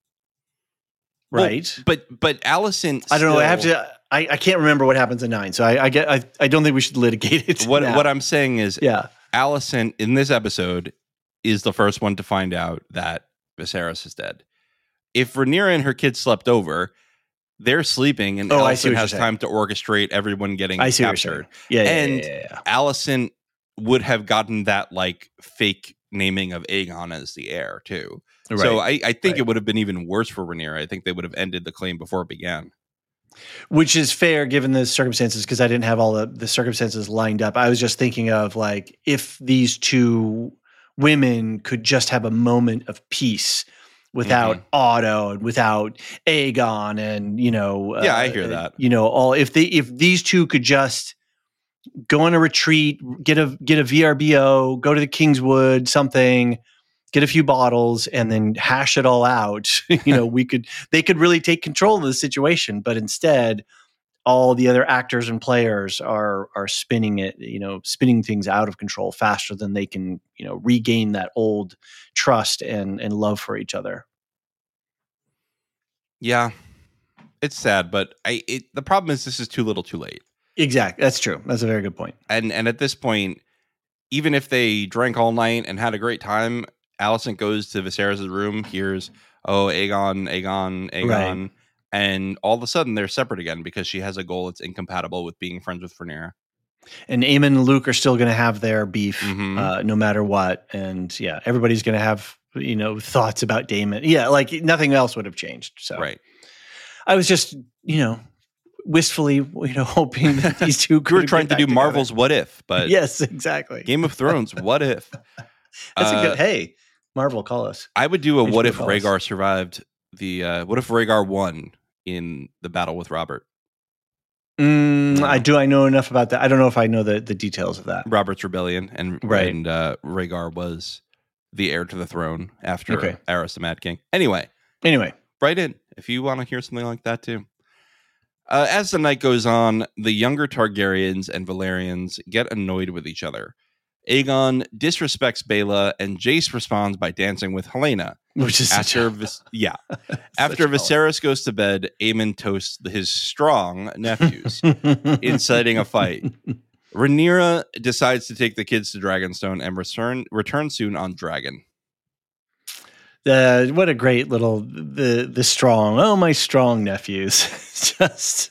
Right. Well, but but Alicent I don't still, know. I have to I, I can't remember what happens in nine. So I, I get I, I don't think we should litigate it. What now. what I'm saying is yeah. Alicent in this episode is the first one to find out that Viserys is dead. If Rhaenyra and her kids slept over, they're sleeping, and oh, Alicent has time to orchestrate everyone getting I see captured. Yeah, yeah, and yeah, yeah, yeah. Alicent would have gotten that like fake naming of Aegon as the heir too. Right. So I, I think Right. it would have been even worse for Rhaenyra. I think they would have ended the claim before it began. Which is fair given the circumstances, because I didn't have all the, the circumstances lined up. I was just thinking of like if these two women could just have a moment of peace without Mhm. Otto and without Aegon and, you know, Yeah, uh, I hear that. You know, all if they if these two could just go on a retreat, get a get a V R B O, go to the Kingswood, something, get a few bottles, and then hash it all out. You know, we could they could really take control of the situation, but instead, all the other actors and players are are spinning it, you know, spinning things out of control faster than they can, you know, regain that old trust and and love for each other. Yeah, it's sad, but I it, the problem is this is too little, too late. Exactly, that's true. That's a very good point. And and at this point, even if they drank all night and had a great time, Alicent goes to Viserys' room, hears, oh, Aegon, Aegon, Aegon, Right. and all of a sudden they're separate again because she has a goal that's incompatible with being friends with Rhaenyra. And Aemon and Luke are still going to have their beef, Mhm. uh, no matter what. And yeah, everybody's going to have, you know, thoughts about Daemon. Yeah, like nothing else would have changed. So Right. I was just, you know, wistfully, you know, hoping that these two We could were get trying to back do together. Marvel's What If, but Yes, exactly. Game of Thrones, What If? That's a Uh, good. Hey, Marvel, call us. I would do a H B O What If calls. Rhaegar survived the, uh, what if Rhaegar won in the battle with Robert? Mm, No. I do. I know enough about that. I don't know if I know the, the details of that. Robert's rebellion, and Right. and uh, Rhaegar was the heir to the throne after Okay. Aerys the Mad King. Anyway, Anyway, write in if you want to hear something like that too. Uh, as the night goes on, the younger Targaryens and Valerians get annoyed with each other. Aegon disrespects Baela, and Jace responds by dancing with Helena. which is such After a, Vis- yeah, such after a- Viserys goes to bed, Aemon toasts his strong nephews, inciting a fight. Rhaenyra decides to take the kids to Dragonstone and return return soon on Dragon. Uh, what a great little the the strong. Oh, my strong nephews, just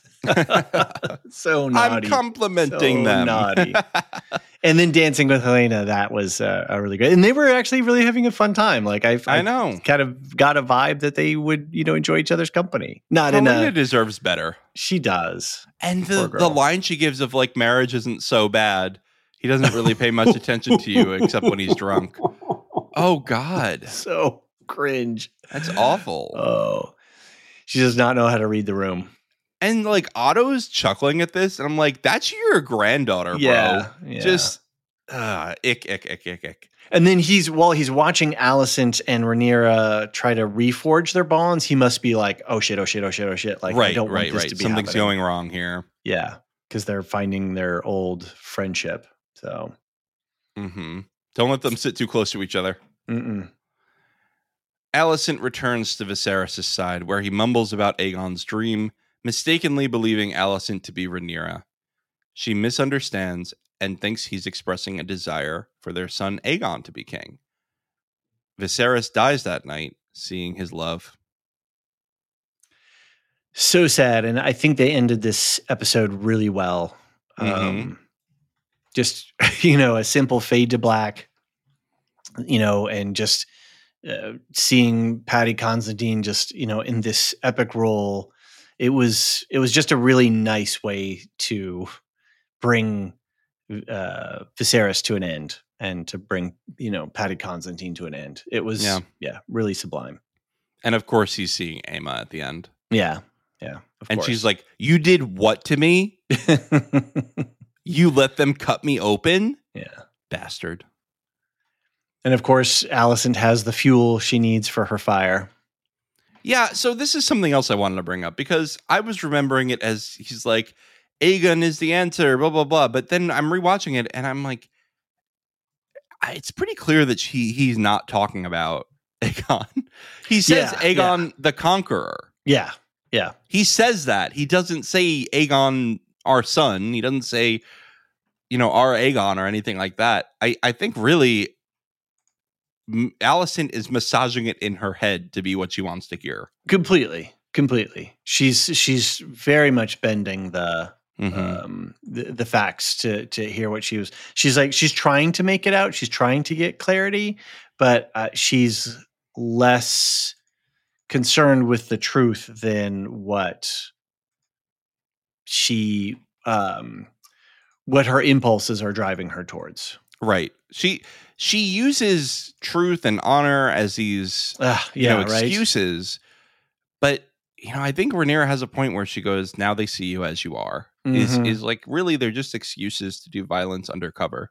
so naughty. I'm complimenting So them. naughty. And then dancing with Helena, that was uh, a really good. And they were actually really having a fun time. Like I, I know. kind of got a vibe that they would, you know, enjoy each other's company. Not in Helena a. deserves better. She does. And Poor the, girl. the line she gives of like marriage isn't so bad. He doesn't really pay much attention to you except when he's drunk. Oh God, So cringe. that's awful. Oh, she does not know how to read the room. And like Otto's chuckling at this, and I'm like, that's your granddaughter, bro. Yeah, yeah. Just uh, ick, ick, ick, ick, ick. And then he's while he's watching Alicent and Rhaenyra try to reforge their bonds, he must be like, "Oh shit! Oh shit! Oh shit! Oh shit!" Like, I right, don't want right, this right. to be Something's happening. going wrong here. Yeah, because they're finding their old friendship. So, hmm Don't let them sit too close to each other. mm-mm. Alicent returns to Viserys' side, where he mumbles about Aegon's dream, mistakenly believing Alicent to be Rhaenyra. She misunderstands and thinks he's expressing a desire for their son Aegon to be king. Viserys dies that night, seeing his love. So sad, and I think they ended this episode really well. Um, Mhm. just you know, a simple fade to black, you know, and just uh, seeing Paddy Considine just you know in this epic role. It was it was just a really nice way to bring uh, Viserys to an end and to bring you know Paddy Considine to an end. It was Yeah. yeah really sublime. And of course, he's seeing Aemma at the end. Yeah, yeah, of And course. she's like, "You did what to me? You let them cut me open? yeah. Bastard." And of course, Alicent has the fuel she needs for her fire. Yeah, so this is something else I wanted to bring up because I was remembering it as he's like, Aegon is the answer, blah, blah, blah. But then I'm rewatching it and I'm like, I- it's pretty clear that she he's not talking about Aegon. He says Yeah, Aegon the Conqueror. Yeah, yeah, He says that. He doesn't say Aegon, our son. He doesn't say, you know, our Aegon or anything like that. I, I think really M- Alicent is massaging it in her head to be what she wants to hear. completely, completely. She's she's very much bending the mm-hmm. um, the, the facts to to hear what she was. She's like she's trying to make it out. She's trying to get clarity, but uh, she's less concerned with the truth than what she um, what her impulses are driving her towards. Right. She she uses truth and honor as these uh, yeah, you know, excuses, right? But you know, I think Rhaenyra has a point where she goes, "Now they see you as you are." Mm-hmm. Is is like really they're just excuses to do violence undercover.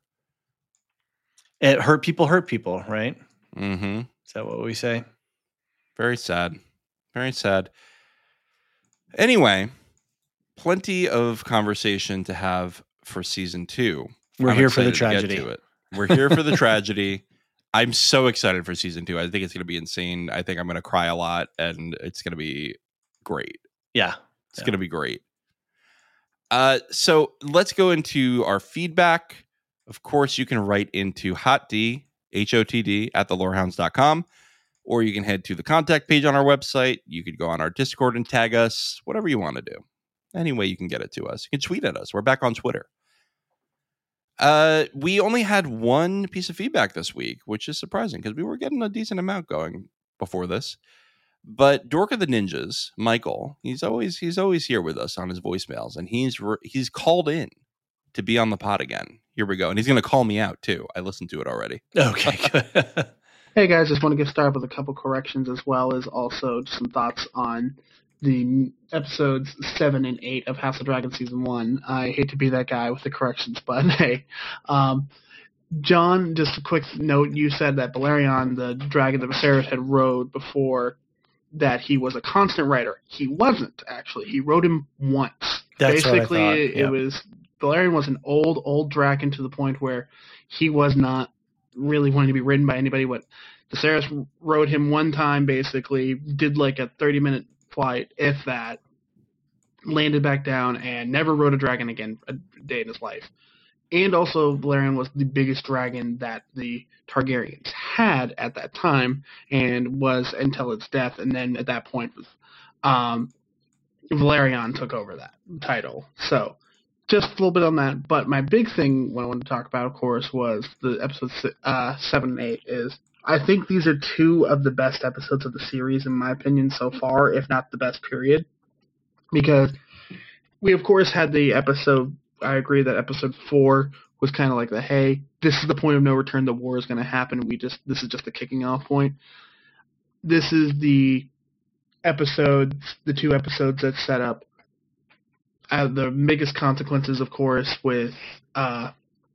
It hurt people hurt people, right? Mm-hmm. Is that what we say? Very sad. Very sad. Anyway, plenty of conversation to have for season two. We're I'm here for the tragedy. To it. We're here for the tragedy. I'm so excited for season two. I think it's going to be insane. I think I'm going to cry a lot, and it's going to be great. Yeah. It's yeah. going to be great. Uh, so let's go into our feedback. Of course, you can write into hotd, H O T D, at the lorehounds dot com, or you can head to the contact page on our website. You could go on our Discord and tag us, whatever you want to do. Any way you can get it to us. You can tweet at us. We're back on Twitter. Uh, we only had one piece of feedback this week, which is surprising because we were getting a decent amount going before this. But Dork of the Ninjas, Michael, he's always he's always here with us on his voicemails, and he's re- he's called in to be on the pod again. Here we go, and he's going to call me out too. I listened to it already. Okay, good. Hey guys, just want to get started with a couple corrections as well as also some thoughts on the episodes seven and eight of House of Dragon season one. I hate to be that guy with the corrections, but hey, um, John, just a quick note. You said that Balerion, the dragon that Viserys had rode before, that he was a constant rider. He wasn't, actually. He rode him once. That's Basically, what I thought. it, yep. it was Balerion was an old, old dragon to the point where he was not really wanting to be ridden by anybody. What Viserys rode him one time, basically, did like a thirty-minute flight, if that, landed back down, and never rode a dragon again a day in his life. And also, Balerion was the biggest dragon that the Targaryens had at that time, and was until its death. And then at that point, um, Valerion took over that title. So, just a little bit on that. But my big thing, what I wanted to talk about, of course, was the episodes uh, seven and eight. Is I think these are two of the best episodes of the series, in my opinion, so far, if not the best. Period. Because we, of course, had the episode. I agree that episode four was kind of like the, hey, this is the point of no return. The war is going to happen. We just this is just the kicking off point. This is the episode, the two episodes that set up uh, the biggest consequences, of course, with uh,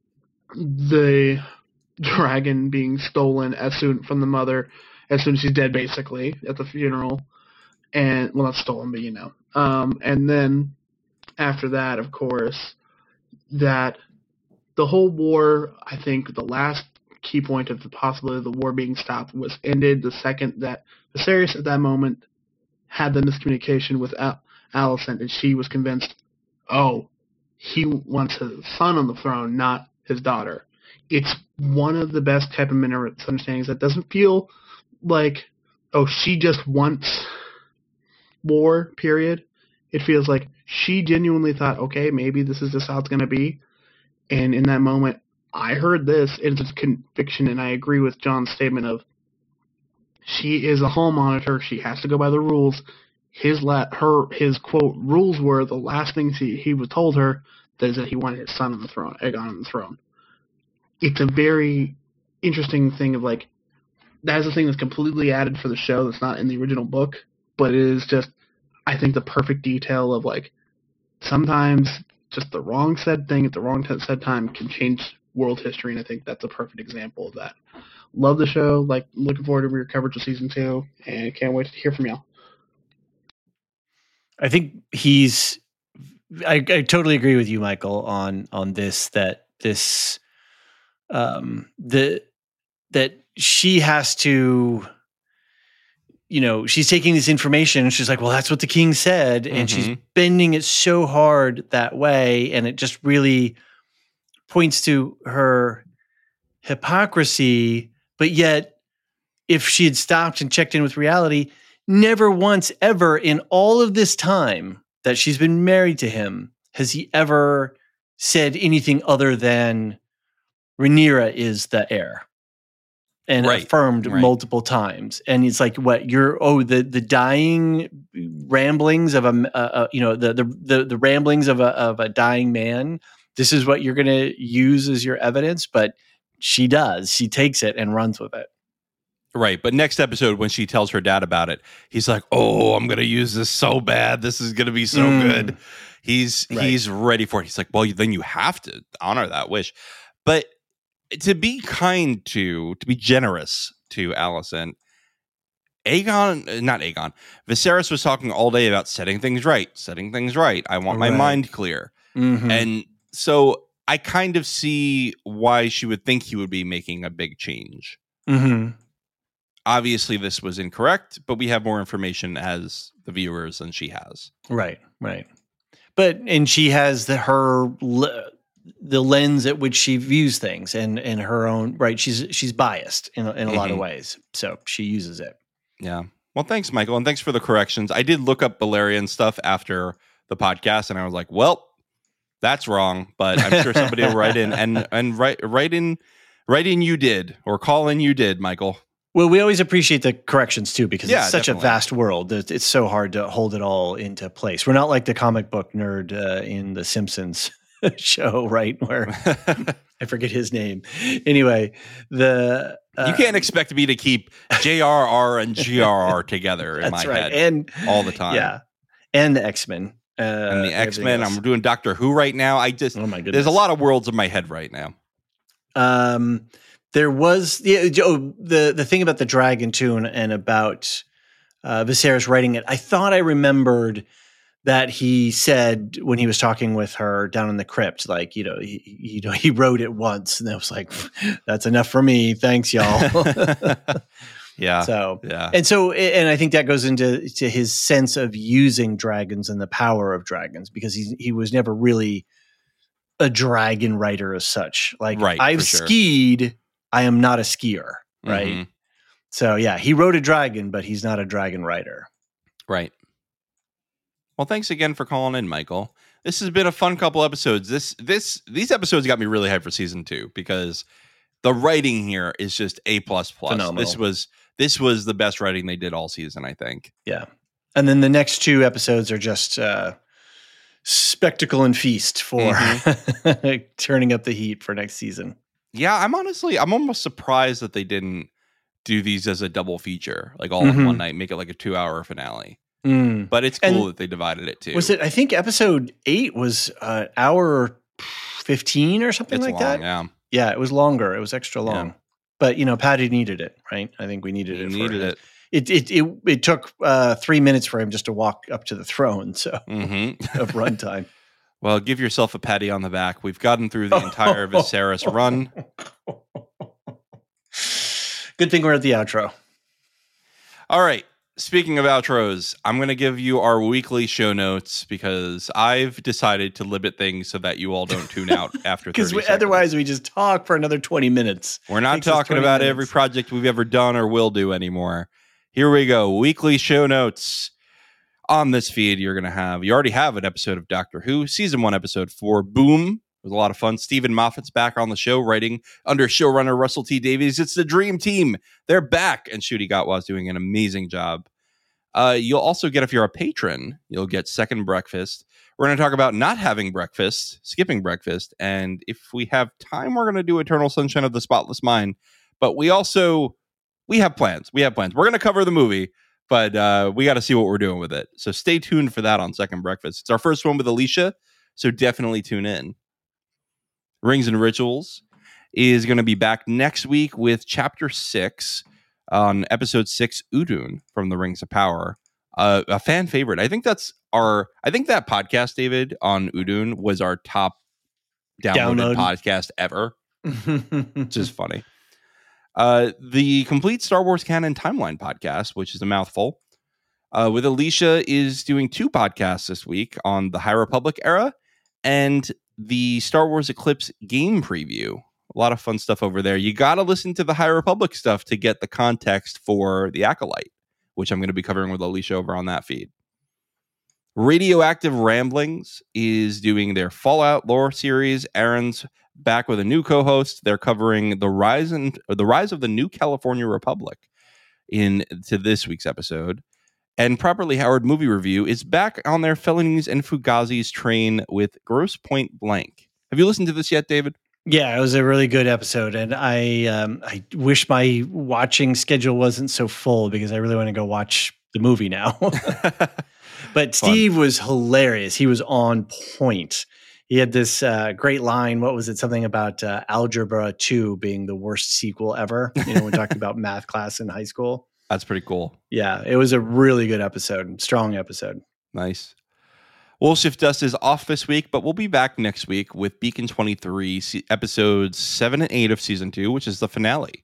the dragon being stolen as soon from the mother as soon as she's dead, basically at the funeral, and well, not stolen, but you know, um, and then after that, of course, that the whole war, I think the last key point of the possibility of the war being stopped was ended the second that Viserys at that moment had the miscommunication with Al- Alicent, and she was convinced, oh, he wants his son on the throne, not his daughter. It's one of the best type of misunderstandings that doesn't feel like, oh, she just wants war, period. It feels like she genuinely thought, okay, maybe this is just how it's going to be. And in that moment, I heard this, and it's a conviction, and I agree with John's statement of, she is a hall monitor, she has to go by the rules. His la- her his quote rules were the last things he, he was told her is that he wanted his son on the throne, Aegon on the throne. It's a very interesting thing of like, that is a thing that's completely added for the show that's not in the original book, but it is just, I think, the perfect detail of like, sometimes just the wrong said thing at the wrong t- said time can change world history, and I think that's a perfect example of that. Love the show. Like, looking forward to your coverage of season two, and can't wait to hear from y'all. I think he's. I, I totally agree with you, Michael, on on this. That this, um, the that she has to. You know, she's taking this information and she's like, well, that's what the king said. Mm-hmm. And she's bending it so hard that way. And it just really points to her hypocrisy. But yet, if she had stopped and checked in with reality, never once ever in all of this time that she's been married to him has he ever said anything other than Rhaenyra is the heir, and right. affirmed right. multiple times. And it's like, what you're, oh, the, the dying ramblings of a, uh, you know, the, the, the, the ramblings of a, of a dying man. This is what you're going to use as your evidence. But she does, she takes it and runs with it. Right. But next episode, when she tells her dad about it, he's like, oh, I'm going to use this so bad. This is going to be so mm. good. He's, right. he's ready for it. He's like, well, then you have to honor that wish. But to be kind to, to be generous to Alicent, Aegon, not Aegon, Viserys was talking all day about setting things right, setting things right. I want right. my mind clear. Mm-hmm. And so I kind of see why she would think he would be making a big change. Mm-hmm. Obviously, this was incorrect, but we have more information as the viewers than she has. Right, right. But, and she has the, her, the lens at which she views things and, and her own, right. She's, she's biased in, in a mm-hmm. lot of ways. So she uses it. Yeah. Well, thanks, Michael. And thanks for the corrections. I did look up Balerion stuff after the podcast and I was like, well, that's wrong, but I'm sure somebody will write in and, and write, write in, write in you did, or call in you did, Michael. Well, we always appreciate the corrections too, because yeah, it's such definitely. a vast world. It's so hard to hold it all into place. We're not like the comic book nerd uh, in the Simpsons show, right? Where I forget his name. Anyway, the uh, you can't expect me to keep J R R and G R R together in my right. head and all the time. Yeah, and the X-Men. Uh, and the X-Men. I'm doing Doctor Who right now. I just oh my goodness. There's a lot of worlds in my head right now. Um. There was yeah, oh, the the thing about the dragon too, and, and about uh, Viserys writing it. I thought I remembered that he said when he was talking with her down in the crypt, like you know, he, you know, he wrote it once, and I was like, "That's enough for me, thanks, y'all." yeah. So yeah, and so, and I think that goes into to his sense of using dragons and the power of dragons, because he he was never really a dragon writer as such. Like right, I've sure. skied. I am not a skier, right? Mm-hmm. So yeah, he wrote a dragon, but he's not a dragon writer. Right. Well, thanks again for calling in, Michael. This has been a fun couple episodes. This, this, these episodes got me really hyped for season two because the writing here is just A plus plus. Phenomenal. This was this was the best writing they did all season, I think. Yeah, and then the next two episodes are just uh, spectacle and feast for mm-hmm. turning up the heat for next season. Yeah, I'm honestly, I'm almost surprised that they didn't do these as a double feature, like all mm-hmm. in one night, make it like a two hour finale. Mm. But it's cool and that they divided it too. Was it, I think episode eight was uh, hour fifteen or something it's like long, that? Yeah. Yeah, it was longer. It was extra long. Yeah. But, you know, Patty needed it, right? I think we needed he it. needed for it. It, it, it, it took uh, three minutes for him just to walk up to the throne, so mm-hmm. of runtime. Well, give yourself a patty on the back. We've gotten through the entire Viserys run. Good thing we're at the outro. All right. Speaking of outros, I'm going to give you our weekly show notes because I've decided to limit things so that you all don't tune out after thirty Because otherwise we just talk for another twenty minutes. We're not talking about minutes. every project we've ever done or will do anymore. Here we go. Weekly show notes. On this feed, you're going to have, you already have an episode of Doctor Who, season one, episode four, Boom. It was a lot of fun. Stephen Moffat's back on the show, writing under showrunner Russell T Davies. It's the dream team. They're back, and Ncuti Gatwa's doing an amazing job. Uh, you'll also get, if you're a patron, you'll get Second Breakfast. We're going to talk about not having breakfast, skipping breakfast, and if we have time, we're going to do Eternal Sunshine of the Spotless Mind. But we also, we have plans. We have plans. We're going to cover the movie, but uh, we got to see what we're doing with it. So stay tuned for that on Second Breakfast. It's our first one with Alicia, so definitely tune in. Rings and Rituals is going to be back next week with Chapter six on Episode six, Udun from the Rings of Power. Uh, a fan favorite. I think that's our, I think that podcast, David, on Udun was our top downloaded Download. podcast ever. Which is funny. Uh, the Complete Star Wars Canon Timeline podcast, which is a mouthful, uh, with Alicia, is doing two podcasts this week on the High Republic era and the Star Wars Eclipse game preview. A lot of fun stuff over there. You got to listen to the High Republic stuff to get the context for the Acolyte, which I'm going to be covering with Alicia over on that feed. Radioactive Ramblings is doing their Fallout lore series. Aaron's back with a new co-host. They're covering the rise and the rise of the New California Republic in to this week's episode. And Properly Howard Movie Review is back on their Felonies and Fugazis train with Gross Point Blank. Have you listened to this yet, David? Yeah, it was a really good episode, and I um, I wish my watching schedule wasn't so full because I really want to go watch the movie now. But Steve Fun. was hilarious. He was on point. He had this uh, great line. What was it? Something about uh, Algebra two being the worst sequel ever. You know, when talking about math class in high school. That's pretty cool. Yeah, it was a really good episode. Strong episode. Nice. Wolf Shift Dust is off this week, but we'll be back next week with Beacon twenty-three, episodes seven and eight of season two, which is the finale.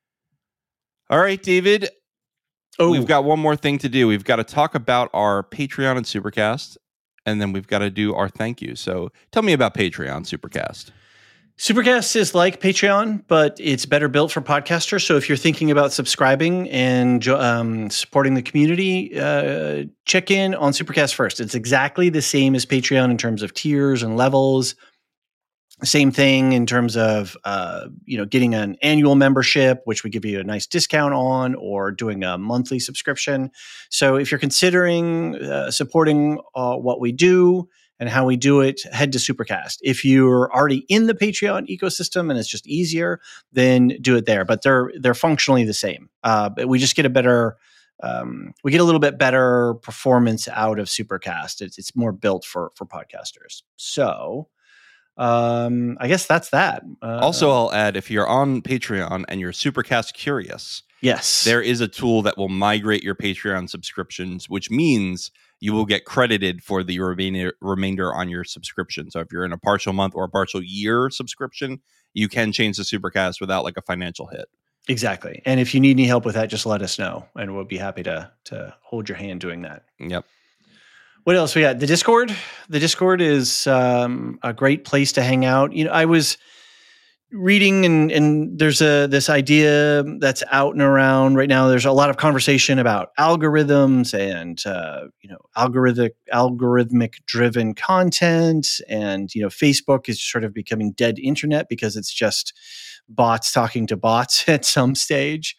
All right, David. Oh, we've got one more thing to do. We've got to talk about our Patreon and Supercast, and then we've got to do our thank you. So tell me about Patreon, Supercast. Supercast is like Patreon, but it's better built for podcasters. So if you're thinking about subscribing and um, supporting the community, uh, check in on Supercast first. It's exactly the same as Patreon in terms of tiers and levels. Same thing in terms of uh, you know, getting an annual membership, which we give you a nice discount on, or doing a monthly subscription. So if you're considering uh, supporting uh, what we do and how we do it, head to Supercast. If you're already in the Patreon ecosystem and it's just easier, then do it there. But they're they're functionally the same. Uh, but we just get a better, um, we get a little bit better performance out of Supercast. It's it's more built for for podcasters. So. Um, I guess that's that. Uh, also, I'll add, if you're on Patreon and you're Supercast curious, yes, there is a tool that will migrate your Patreon subscriptions, which means you will get credited for the remainder remainder on your subscription. So if you're in a partial month or a partial year subscription, you can change the Supercast without like a financial hit. Exactly. And if you need any help with that, just let us know, and we'll be happy to to hold your hand doing that. Yep. What else we got? The Discord. The Discord is um, a great place to hang out. You know, I was reading, and, and there's a this idea that's out and around right now. There's a lot of conversation about algorithms and uh, you know, algorithmic algorithmic driven content, and you know, Facebook is sort of becoming dead internet because it's just bots talking to bots at some stage.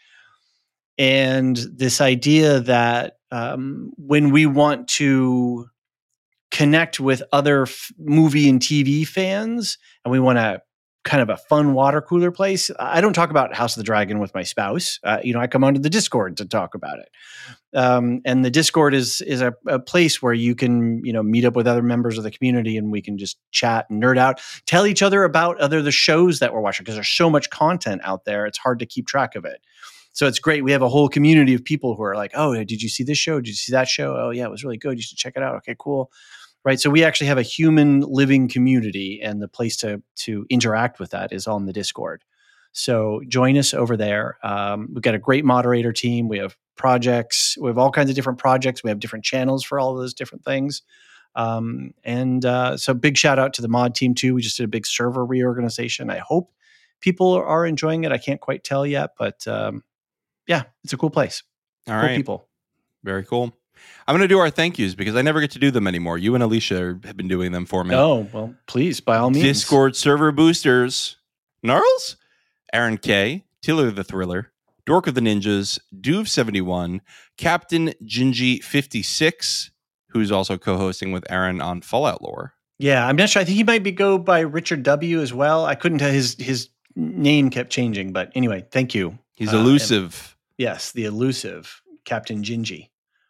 And this idea that um, when we want to connect with other f- movie and T V fans, and we want to kind of a fun water cooler place, I don't talk about House of the Dragon with my spouse. Uh, you know, I come onto the Discord to talk about it. Um, and the Discord is is a, a place where you can, you know, meet up with other members of the community, and we can just chat and nerd out, tell each other about other the shows that we're watching, because there's so much content out there. It's hard to keep track of it. So it's great. We have a whole community of people who are like, oh, did you see this show? Did you see that show? Oh, yeah, it was really good. You should check it out. Okay, cool. Right. So we actually have a human living community, and the place to to interact with that is on the Discord. So join us over there. Um, we've got a great moderator team. We have projects. We have all kinds of different projects. We have different channels for all of those different things. Um, and uh, so big shout out to the mod team too. We just did a big server reorganization. I hope people are enjoying it. I can't quite tell yet, but um, yeah, it's a cool place. All cool right. people. Very cool. I'm going to do our thank yous because I never get to do them anymore. You and Alicia have been doing them for me. Oh, well, please, by all means. Discord server boosters. Gnarls? Aaron K, Tiller the Thriller, Dork of the Ninjas, Duve seventy-one, Captain Gingy fifty-six, who's also co-hosting with Aaron on Fallout Lore. Yeah, I'm not sure. I think he might be go by Richard W as well. I couldn't tell. His his name kept changing, but anyway, thank you. He's elusive. Uh, yes, the elusive Captain Gingy.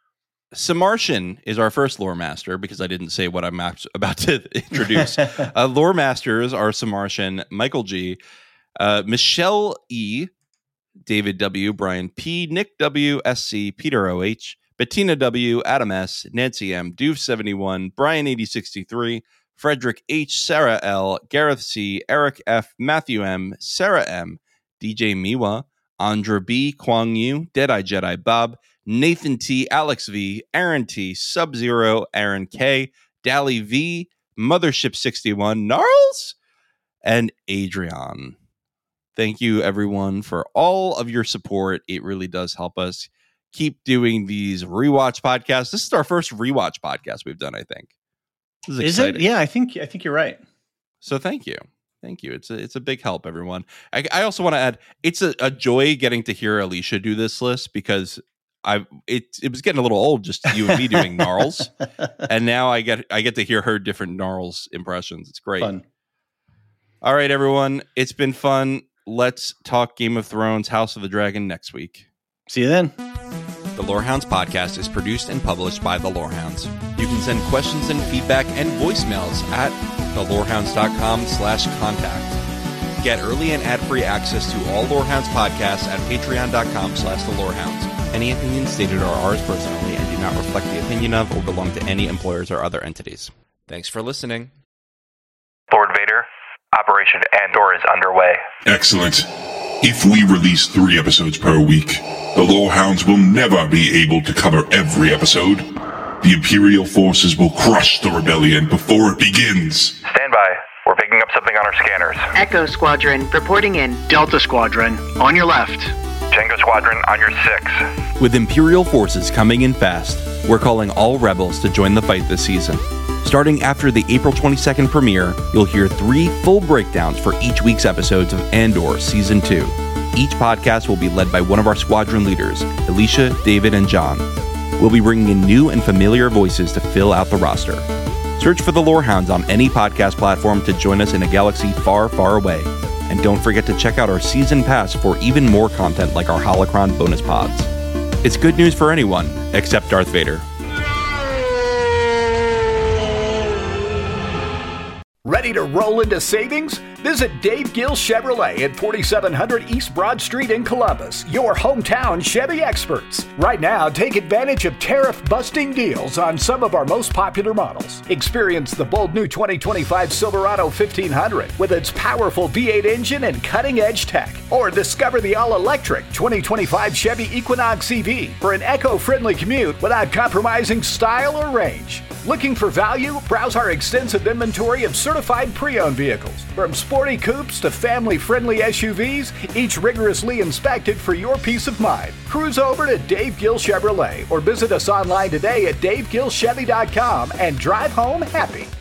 Samartian is our first lore master, because I didn't say what I'm about to introduce. uh, lore masters are Samartian, Michael G, uh, Michelle E, David W, Brian P, Nick W, S C, Peter O H, Bettina W, Adam S, Nancy M, Duve seventy-one, Brian eighty sixty-three, Frederick H, Sarah L, Gareth C, Eric F, Matthew M, Sarah M, D J Miwa, Andra B, Kwang Yu, Deadeye Jedi Bob, Nathan T, Alex V, Aaron T, Sub-Zero, Aaron K, Dally V, Mothership sixty-one, Gnarls, and Adrian. Thank you, everyone, for all of your support. It really does help us keep doing these rewatch podcasts. This is our first rewatch podcast we've done, I think. This is, is exciting. it? Yeah, I think I think you're right. So thank you. Thank you. It's a, it's a big help, everyone. I, I also want to add, it's a, a joy getting to hear Alicia do this list because I it it was getting a little old just you and me doing Gnarls, and now I get I get to hear her different Gnarls impressions. It's great. Fun. All right, everyone. It's been fun. Let's talk Game of Thrones, House of the Dragon next week. See you then. The Lorehounds podcast is produced and published by The Lorehounds. You can send questions and feedback and voicemails at thelorehounds.com slash contact. Get early and ad-free access to all Lorehounds podcasts at patreon.com slash the Lorehounds. Any opinions stated are ours personally and do not reflect the opinion of or belong to any employers or other entities. Thanks for listening. Lord Vader, Operation Andor is underway. Excellent. If we release three episodes per week, the Lorehounds will never be able to cover every episode. The Imperial forces will crush the rebellion before it begins. Stand by. We're picking up something on our scanners. Echo Squadron reporting in. Delta Squadron, on your left. Tango Squadron on your six. With Imperial forces coming in fast, we're calling all rebels to join the fight this season. Starting after the April twenty-second premiere, you'll hear three full breakdowns for each week's episodes of Andor Season two. Each podcast will be led by one of our squadron leaders, Alicia, David, and John. We'll be bringing in new and familiar voices to fill out the roster. Search for the Lorehounds on any podcast platform to join us in a galaxy far, far away. And don't forget to check out our season pass for even more content like our Holocron bonus pods. It's good news for anyone, except Darth Vader. Ready to roll into savings? Visit Dave Gill Chevrolet at forty-seven hundred East Broad Street in Columbus, your hometown Chevy experts. Right now, take advantage of tariff-busting deals on some of our most popular models. Experience the bold new twenty twenty-five Silverado fifteen hundred with its powerful V eight engine and cutting-edge tech. Or discover the all-electric twenty twenty-five Chevy Equinox E V for an eco-friendly commute without compromising style or range. Looking for value? Browse our extensive inventory of certified pre-owned vehicles. From sporty coupes to family-friendly S U Vs, each rigorously inspected for your peace of mind. Cruise over to Dave Gill Chevrolet or visit us online today at dave gill chevy dot com and drive home happy.